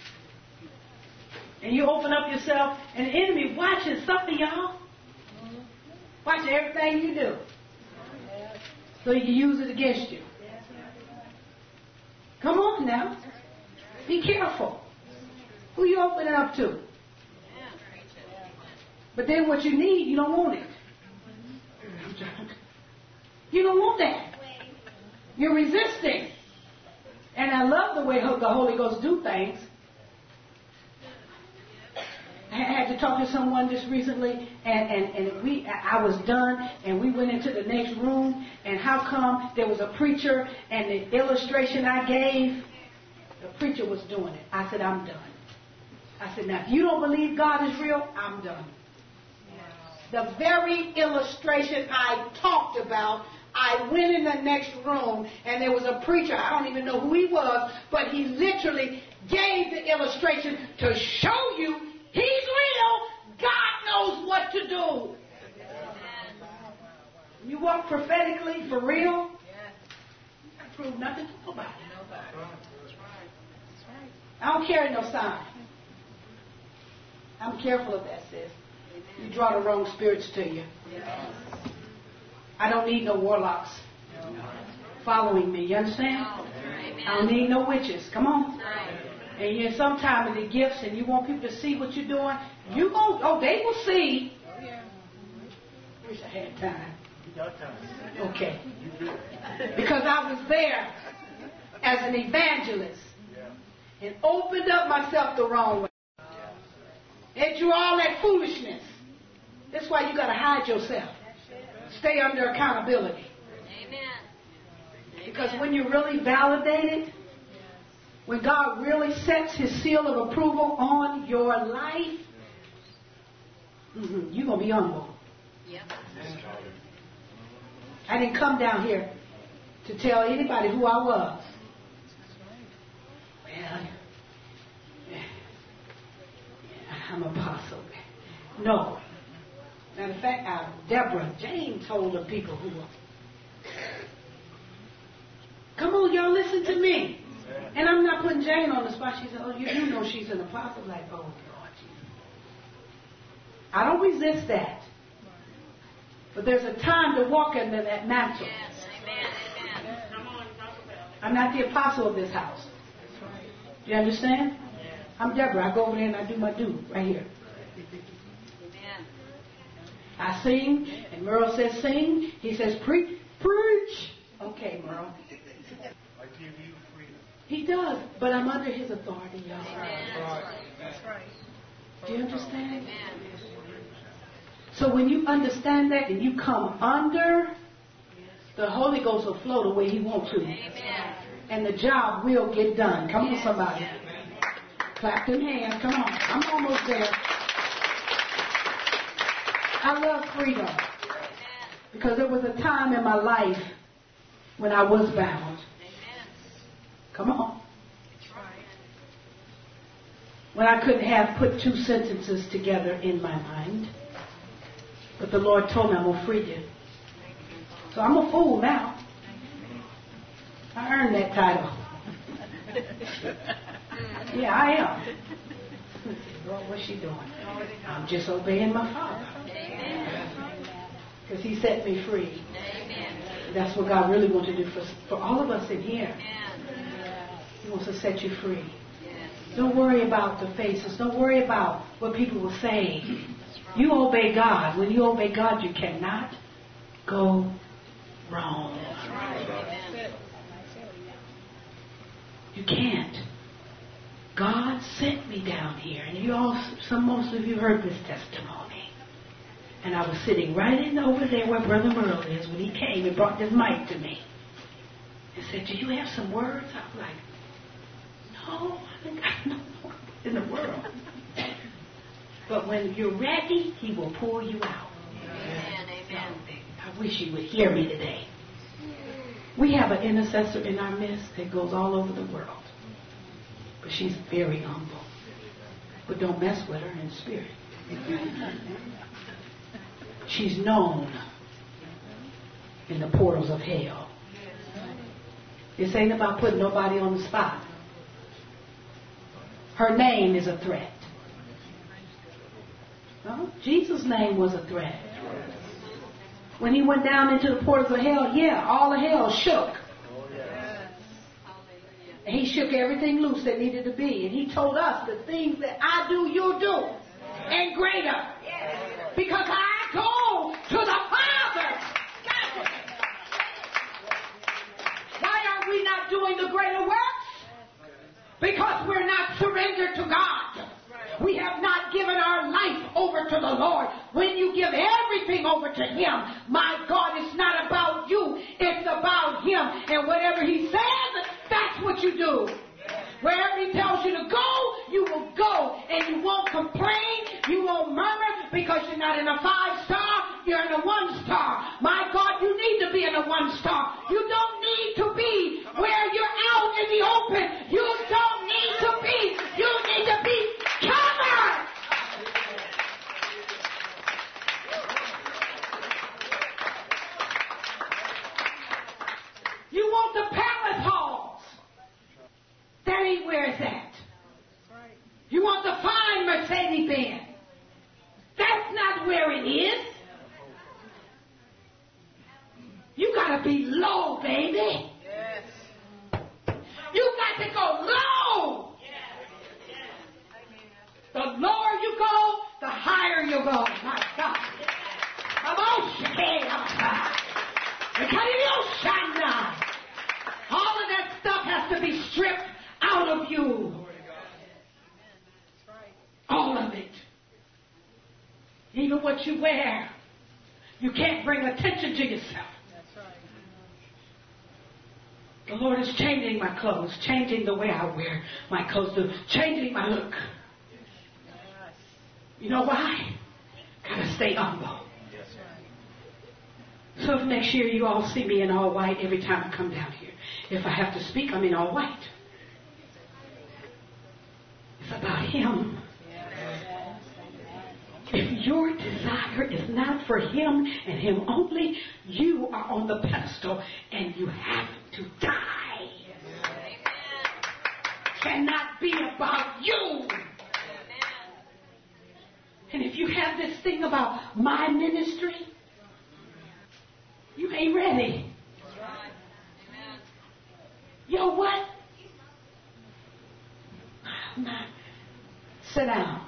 And you open up yourself, and the enemy watching something, y'all. Watching everything you do. So he can use it against you. Come on now. Be careful. Who you opening up to? But then what you need, you don't want it. You don't want that. You're resisting. And I love the way the Holy Ghost do things. I had to talk to someone just recently, and, and, and we I was done, and we went into the next room, and how come there was a preacher, and the illustration I gave, the preacher was doing it. I said, I'm done. I said, now, if you don't believe God is real, I'm done. The very illustration I talked about, I went in the next room, and there was a preacher, I don't even know who he was, but he literally gave the illustration to show you he's real. God knows what to do. You walk prophetically for real, you can't prove nothing to nobody. I don't carry no sign. I'm careful of that, sis. You draw the wrong spirits to you. I don't need no warlocks following me. You understand? I don't need no witches. Come on. And you sometimes the gifts, and you want people to see what you're doing. You go. Oh, they will see. Wish I had time. Okay. Because I was there as an evangelist and opened up myself the wrong way. It drew all that foolishness. That's why you got to hide yourself. Stay under accountability. Amen. Because when you're really validated, when God really sets his seal of approval on your life, mm-hmm, you're going to be humble. Yep. I didn't come down here to tell anybody who I was. Well, yeah, I'm an apostle. No. Matter of fact, uh, Deborah, Jane told the people who were. Come on, y'all, listen to me. And I'm not putting Jane on the spot. She said, oh, you do know she's an apostle. Like, oh, Lord Jesus. I don't resist that. But there's a time to walk into that mantle. Yes. Amen. Amen. Come on, talk about it. I'm not the apostle of this house. Do you understand? I'm Deborah. I go over there and I do my do right here. Amen. I sing, and Merle says sing. He says preach, preach. Okay, Merle. I give you freedom. He does, but I'm under his authority, y'all. That's right. Do you understand? Amen. So when you understand that and you come under, the Holy Ghost will flow the way he wants to. Amen. And the job will get done. Come on, somebody. Clap them hands. Come on. I'm almost there. I love freedom. Because there was a time in my life when I was bound. Come on. When I couldn't have put two sentences together in my mind. But the Lord told me, I'm going to free you. So I'm a fool now. I earned that title. Yeah, I am. Lord, what's she doing? I'm just obeying my Father. Because he set me free. That's what God really wants to do for, for all of us in here. He wants to set you free. Don't worry about the faces. Don't worry about what people will say. You obey God. When you obey God, you cannot go wrong. You can't. God sent me down here. And you all, some, most of you heard this testimony. And I was sitting right in over there where Brother Merle is when he came and brought this mic to me. And said, do you have some words? I was like, no, I think I know what in the world. But when you're ready, he will pull you out. Amen. Amen. I wish you would hear me today. We have an intercessor in our midst that goes all over the world. But she's very humble. But don't mess with her in spirit. She's known in the portals of hell. This ain't about putting nobody on the spot. Her name is a threat. No? Jesus' name was a threat. When he went down into the portals of hell, yeah, all of hell shook. And he shook everything loose that needed to be. And he told us the things that I do, you'll do. And greater. Because I go to the Father. Why are we not doing the greater works? Because we're not surrendered to God. We have not given our life over to the Lord. When you give everything over to him, my God, it's not about you. It's about him. And whatever he says, that's what you do. Wherever he tells you to go, you will go. And you won't complain. You won't murmur because you're not in a five star. You're in a one star. My God, you need to be in a one star. You don't need to be where you're out in the open. You don't need to be. You need to be covered. You want the palace halls. That ain't where it's at. You want the fine Mercedes Benz. That's not where it is. You gotta be low, baby. Yes. You got to go low. The lower you go, the higher you go. My God. All of that stuff has to be stripped out of you. All of it. Even what you wear. You can't bring attention to yourself. The Lord is changing my clothes, changing the way I wear my clothes, changing my look. You know why? Gotta stay humble. So if next year you all see me in all white every time I come down here, if I have to speak, I'm in all white. It's about him. If your desire is not for him and him only, you are on the pedestal and you have to die. It cannot be about you. And if you have have this thing about my ministry, you ain't ready. You know what? Now, sit down.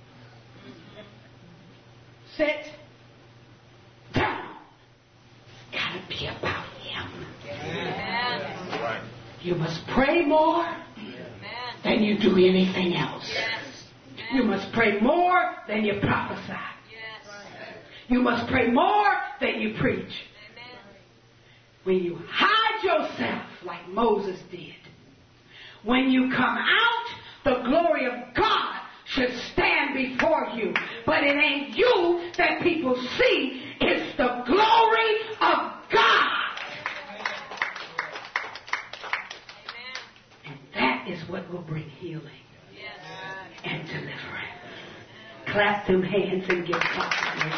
Sit down. It's got to be about him. Amen. You must pray more than you do anything else. You must pray more than you prophesy. You must pray more than you preach. When you hide yourself like Moses did, when you come out, the glory of God should stand before you. But it ain't you that people see. It's the glory of God. And that is what will bring healing and deliverance. Clap them hands and give God praise.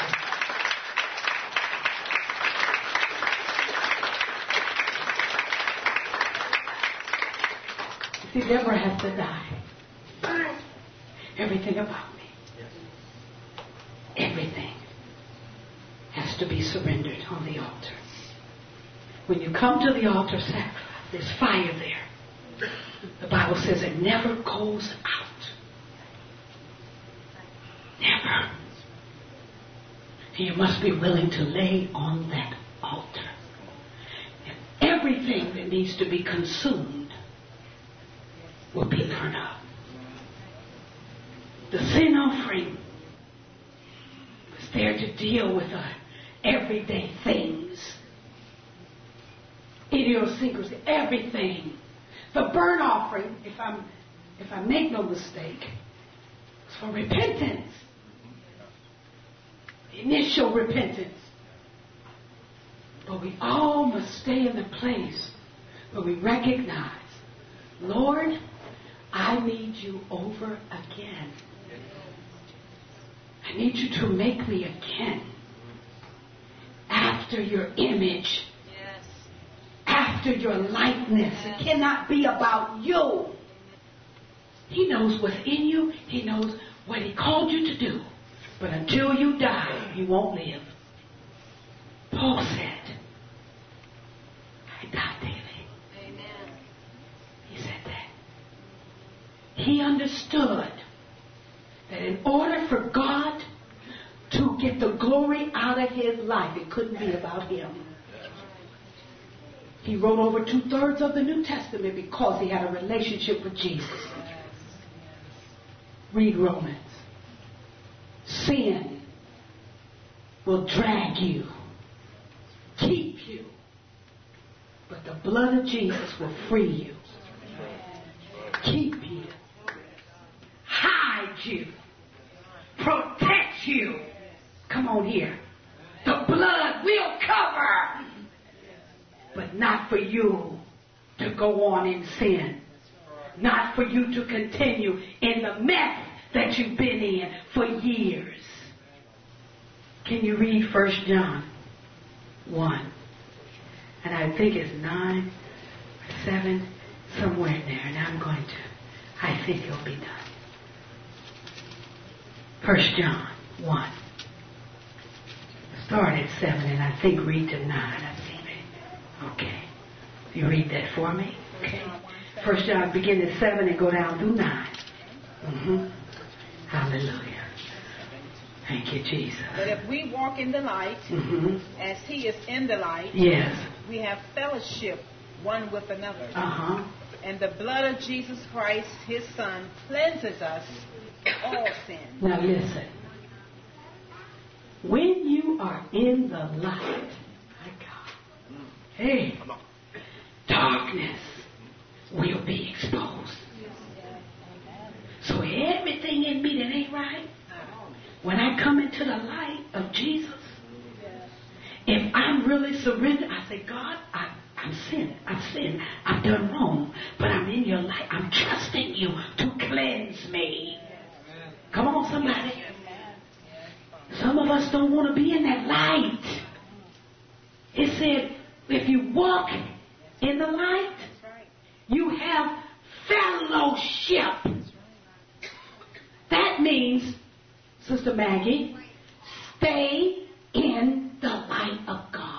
See, Deborah has to die. Everything about me, everything has to be surrendered on the altar. When you come to the altar sacrifice, there's fire there. The Bible says it never goes out. Never. And you must be willing to lay on that altar. And everything that needs to be consumed will be burned up. The sin offering was there to deal with our everyday things. Idiosyncrasy, everything. The burnt offering, if I'm if I make no mistake, was for repentance. Initial repentance. But we all must stay in the place where we recognize, Lord, I need you over again. I need you to make me again after your image, Yes. after your likeness. It cannot be about you. He knows what's in you. He knows what he called you to do. But until you die, you won't live. Paul said, I die daily. Amen. He said that. He understood that in order for God to get the glory out of his life, it couldn't be about him. He wrote over two-thirds of the New Testament because he had a relationship with Jesus. Read Romans. Sin will drag you, keep you, but the blood of Jesus will free you, keep you, hide you, protect you. Come on here. The blood will cover, but not for you to go on in sin, not for you to continue in the mess that you've been in for years. Can you read First John one? And I think it's nine, seven, somewhere in there. And I'm going to, I think it'll be done. First John one. Start at seven and I think read to nine. I think. Okay. You read that for me? Okay. First John begin at seven and go down through nine. Mm-hmm. Hallelujah. Thank you, Jesus. But if we walk in the light, Mm-hmm. as he is in the light, Yes. we have fellowship one with another. Uh-huh. And the blood of Jesus Christ, his Son, cleanses us from all sin. Now listen. When you are in the light, my God, hey, darkness will be exposed. So everything in me that ain't right, when I come into the light of Jesus, if I'm really surrendered, I say, God, I, I'm sinning. I've sinned. I've done wrong. But I'm in your light. I'm trusting you to cleanse me. Come on, somebody. Some of us don't want to be in that light. It said, if you walk in the light, you have fellowship. That means, Sister Maggie, Stay in the light of God.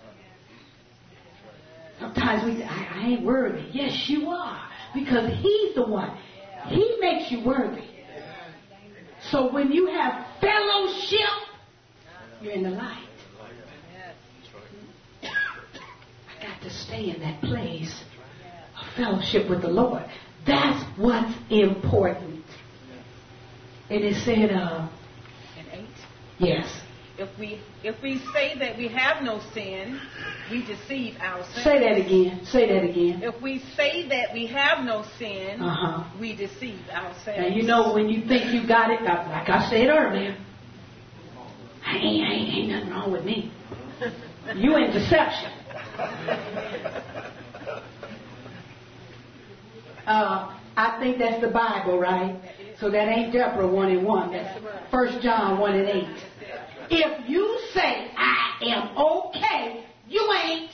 Sometimes we say, I, I ain't worthy. Yes, you are. Because he's the one. He makes you worthy. So when you have fellowship, you're in the light. I got to stay in that place of fellowship with the Lord. That's what's important. And it said, uh, and eight. Yes. If we if we say that we have no sin, we deceive ourselves. Say that again. Say that again. If we say that we have no sin, uh-huh. we deceive ourselves. Now you know when you think you got it, like I said earlier, I ain't, I ain't, ain't nothing wrong with me. You in deception. Uh, I think that's the Bible, right? So that ain't Deborah one and one. That's First John one and eight. If you say I am okay, you ain't.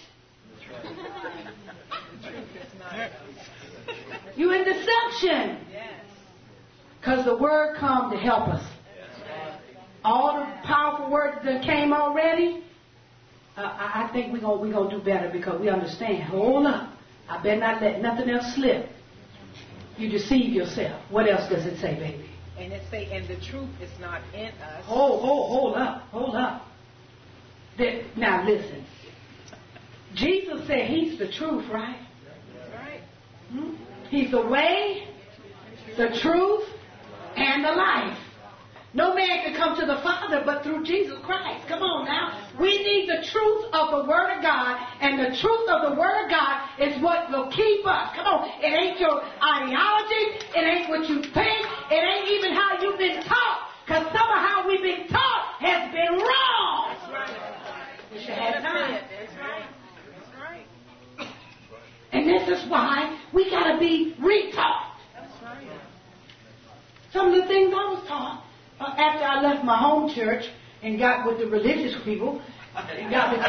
You in deception. Because the word come to help us. All the powerful words that came already, uh, I, I think we're going we gonna do better because we understand. Hold up. I better not let nothing else slip. You deceive yourself. What else does it say, baby? And it say, and the truth is not in us. Hold, hold, hold up, hold up. There, now listen. Jesus said he's the truth, right? That's right. Hmm? He's the way, the truth, and the life. No man can come to the Father but through Jesus Christ. Come on now. We need the truth of the Word of God, and the truth of the Word of God is what will keep us. Come on. It ain't your ideology. It ain't what you think. It ain't even how you've been taught. Because some of how we've been taught has been wrong. That's right. We should have time. That's right. That's right. And this is why we got to be retaught. That's right. Some of the things I was taught uh, after I left my home church and got with the religious people, and got with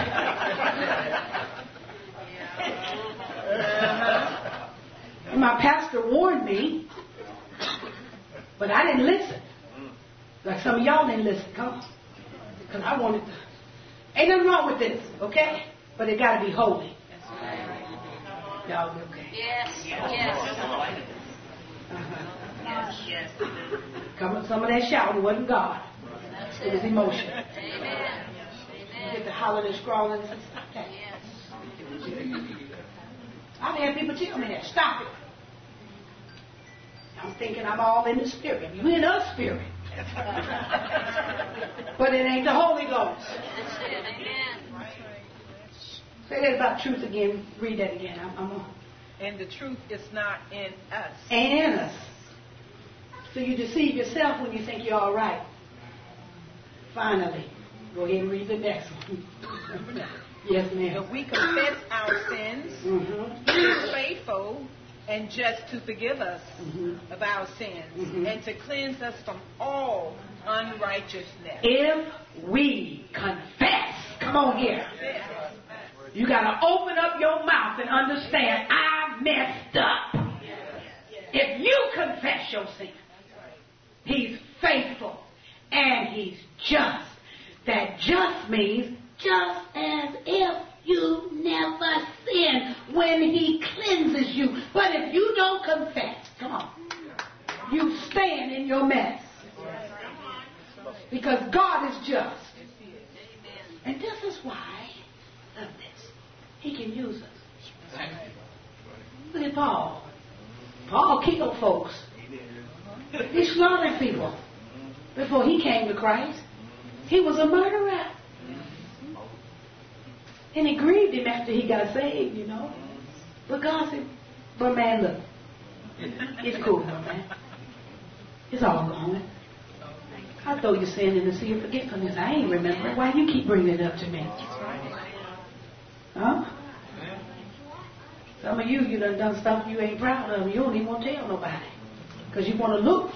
and my pastor warned me, but I didn't listen. Like some of y'all didn't listen. Come on. Because I wanted to. Ain't nothing wrong with this, okay? But it got to be holy. Y'all be okay? Yes, yes. Uh-huh. Yes, yes. Come on, some of that shouting wasn't God. It was emotion. Amen. You get the hollering and scrawling and stop that. I've had people tell me that. Stop it. I'm thinking I'm all in the spirit. You in a spirit. But it ain't the Holy Ghost. Say that about truth again. Read that again. I'm, I'm on. And the truth is not in us. And in us. So you deceive yourself when you think you're all right. Finally, go ahead and read the next one. Yes, ma'am. If we confess our sins, Mm-hmm. He is faithful and just to forgive us Mm-hmm. of our sins Mm-hmm. and to cleanse us from all unrighteousness. If we confess, come on here. You got to open up your mouth and understand I messed up. If you confess your sin, He's faithful and He's just. That just means just as if you never sinned when He cleanses you. But if you don't confess, come on, you stand in your mess. Because God is just. And this is why, love this, He can use us. Look at Paul. Paul killed folks. He slaughtered people before he came to Christ. He was a murderer. And it grieved him after he got saved, you know. But God said, but man, look, it's cool, man. It's all gone. I throw your sin in the sea of forgetfulness. I ain't remember. Why you keep bringing it up to me? Huh? Some of you, you done done stuff you ain't proud of. You don't even want to tell nobody. Because you want to look.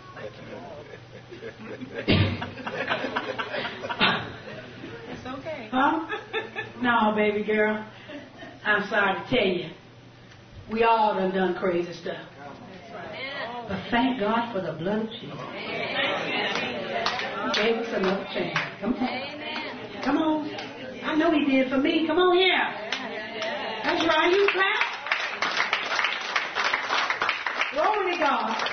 It's okay. Huh? No, baby girl. I'm sorry to tell you. We all done done crazy stuff. But thank God for the blood of Jesus. God gave us another chance. Come on. Amen. Come on. I know He did for me. Come on here. That's right. You clap. Glory to God.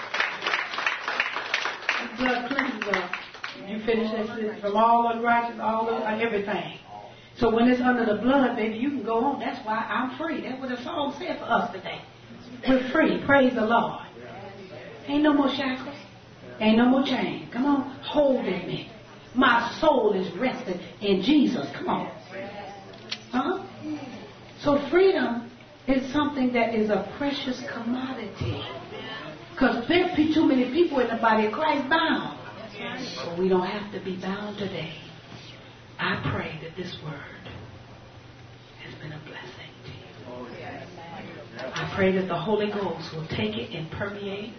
Blood cleanses us. You finish this from all unrighteous, all of everything. So when it's under the blood, baby, you can go on. That's why I'm free. That's what the song said for us today. We're free. Praise the Lord. Ain't no more shackles. Ain't no more chain. Come on. Hold in me. My soul is rested in Jesus. Come on. Huh? So freedom is something that is a precious commodity. Because there's too many people in the body of Christ bound. But we don't have to be bound today. I pray that this word has been a blessing to you. I pray that the Holy Ghost will take it and permeate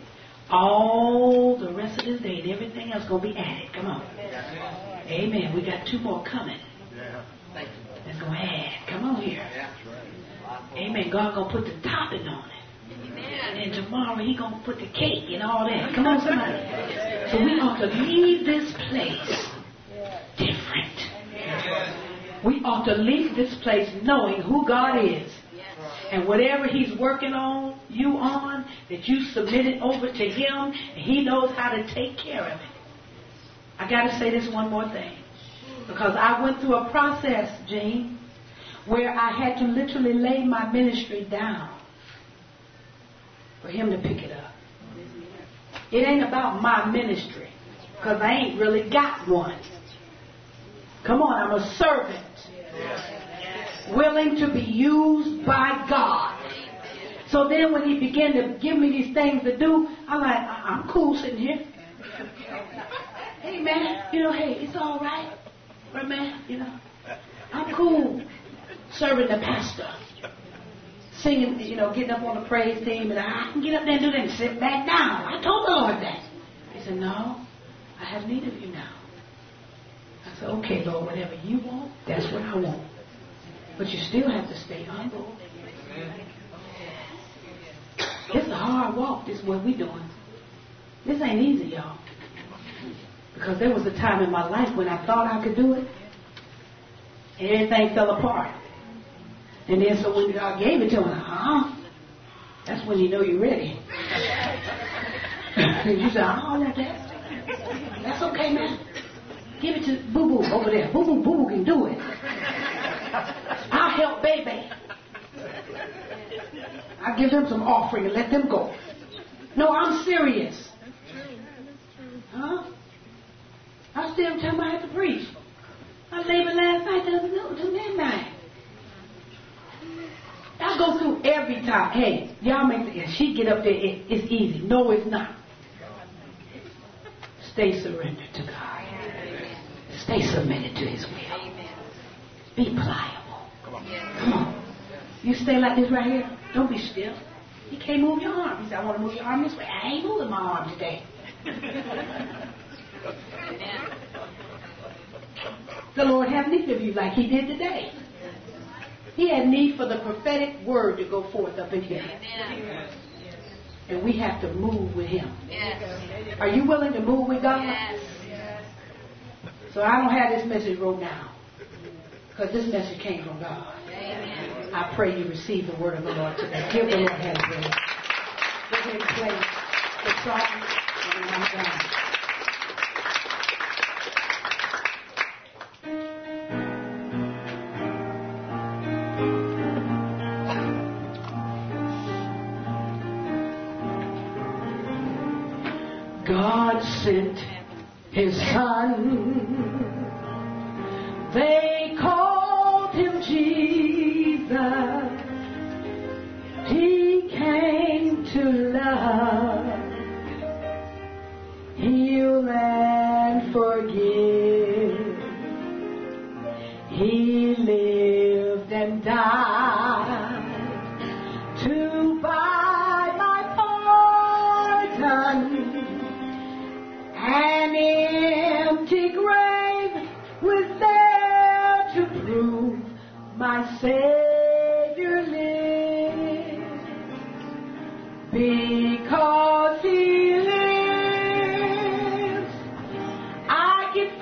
all the rest of this day, and everything else going to be added. Come on. Amen. We got two more coming. That's going to add. Come on here. Amen. God going to put the topping on it. And then tomorrow He going to put the cake and all that. Come on, somebody. So we ought to leave this place different. We ought to leave this place knowing who God is. And whatever He's working on, you on, that you submit it over to Him, and He knows how to take care of it. I got to say this one more thing. Because I went through a process, Gene, where I had to literally lay my ministry down for Him to pick it up. It ain't about my ministry, because I ain't really got one. Come on, I'm a servant. Willing to be used by God. So then when He began to give me these things to do, I'm like, I'm cool sitting here. Hey, man, you know, hey, it's all right. Right, man, you know. I'm cool serving the pastor. Singing, you know, getting up on the praise team, and I can get up there and do that and sit back down. I told the Lord that. He said, no, I have need of you now. I said, okay, Lord, whatever you want, that's what I want. But you still have to stay humble. It's a hard walk. This is what we're doing. This ain't easy, y'all. Because there was a time in my life when I thought I could do it, and everything fell apart. And then so when God gave it to me, huh? That's when you know you're ready. You say, I don't want that. That's okay, man. Give it to Boo Boo over there. Boo Boo, Boo Boo can do it. I'll help baby. I'll give them some offering and let them go. No, I'm serious. Huh? I still every time I have to preach. I labored last night till midnight. I go through every time. Hey, y'all make the, she get up there, it, it's easy. No, it's not. Stay surrendered to God. Stay submitted to His will. Be pliable. Come on. Come on. You stay like this right here. Don't be stiff. You can't move your arm. He said, I want to move your arm this way. I ain't moving my arm today. The Lord have need of you like He did today. He had need for the prophetic word to go forth up in here. And we have to move with Him. Are you willing to move with God? So I don't have this message wrote down. Because this message came from God. I pray you receive the word of the Lord today. Give the Lord His praise. Give Him praise. The song, and I'm done. God sent His Son. They called Him Jesus. He came to love, heal and forgive. He lived and died to buy my pardon. An empty grave was there to prove my Savior lives. Because He lives, I can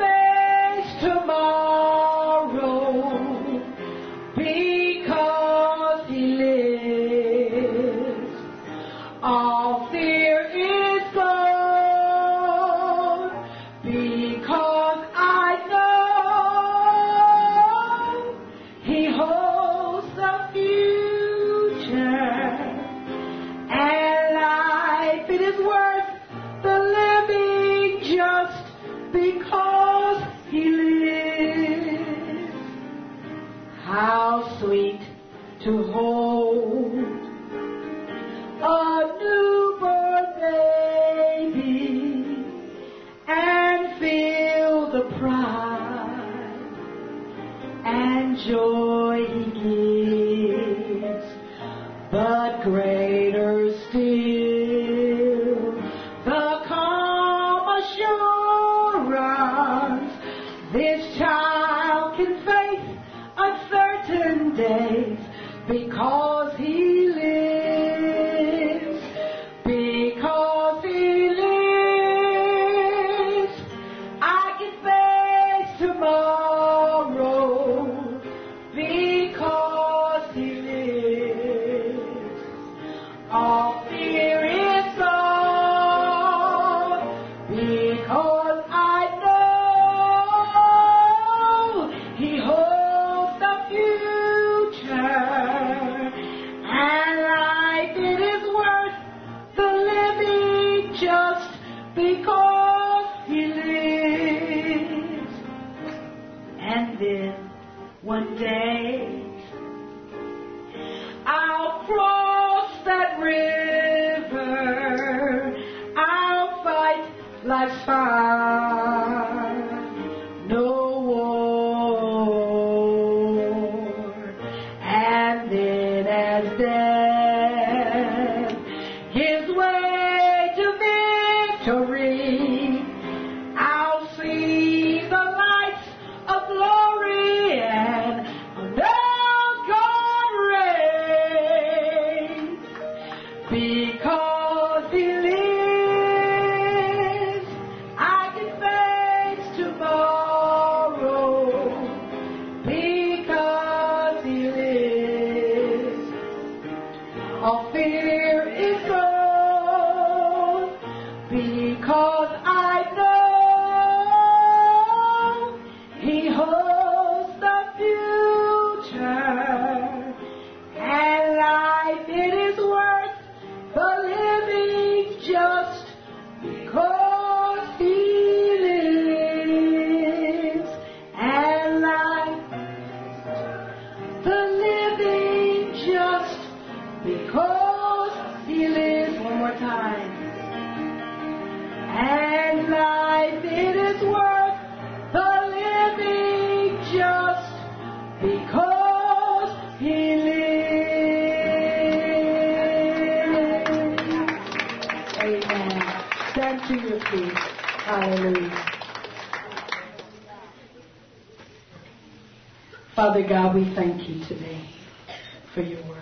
because he lives. How sweet to hold a newborn baby and feel the pride and joy he gives, but greater still the calm assurance this child can face uncertain days because he lives, because he lives. I can face tomorrow because he lives. All fear is gone because I know he holds the future, and life it is worth the living just because he lives. And then one day I'll cross that river, I'll fight life's fight, no war. And then as death gives way to victory, I'll see the lights of glory and now God reigns. Because he lives, I can face tomorrow. Because he lives, all fear is gone. Because I know he holds the future, and life it is worth the living just because he lives. And life the living just because he lives. One more time. And life it is worth the living just because he lives. Amen. Stand to your feet. Hallelujah. Father God, we thank you today for your word.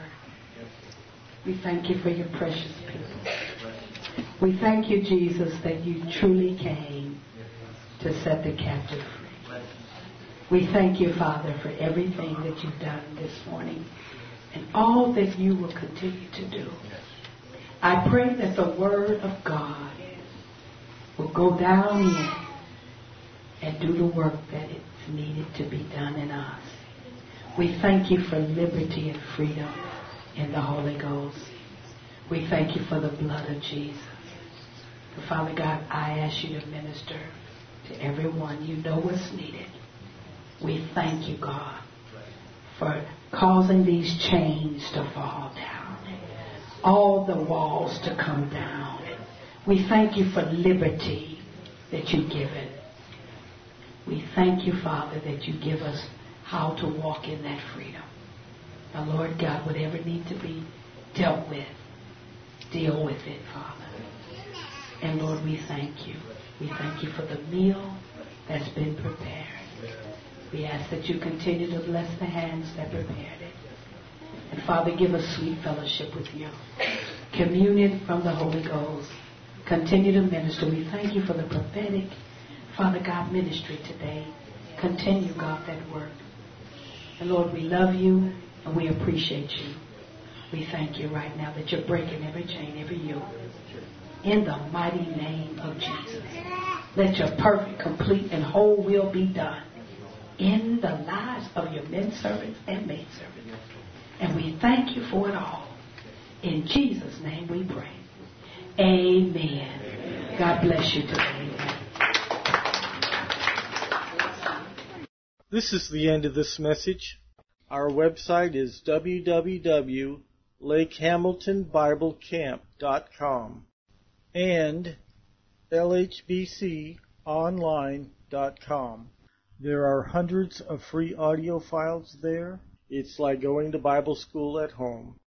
We thank you for your precious people. We thank you, Jesus, that you truly came to set the captive free. We thank you, Father, for everything that you've done this morning and all that you will continue to do. I pray that the word of God will go down in and do the work that is needed to be done in us. We thank you for liberty and freedom in the Holy Ghost. We thank you for the blood of Jesus. So, Father God, I ask you to minister to everyone. You know what's needed. We thank you, God, for causing these chains to fall down, all the walls to come down. We thank you for liberty that you've given. We thank you, Father, that you give us how to walk in that freedom. Now, Lord God, whatever needs to be dealt with, deal with it, Father. And Lord, we thank you. We thank you for the meal that's been prepared. We ask that you continue to bless the hands that prepared it. And Father, give us sweet fellowship with you. Communion from the Holy Ghost. Continue to minister. We thank you for the prophetic, Father God, ministry today. Continue, God, that work. And Lord, we love you and we appreciate you. We thank you right now that you're breaking every chain, every yoke. In the mighty name of Jesus. Let your perfect, complete, and whole will be done in the lives of your men servants and maid servants. And we thank you for it all. In Jesus' name we pray. Amen. God bless you today. This is the end of this message. Our website is w w w dot lake hamilton bible camp dot com and l h b c online dot com. There are hundreds of free audio files there. It's like going to Bible school at home.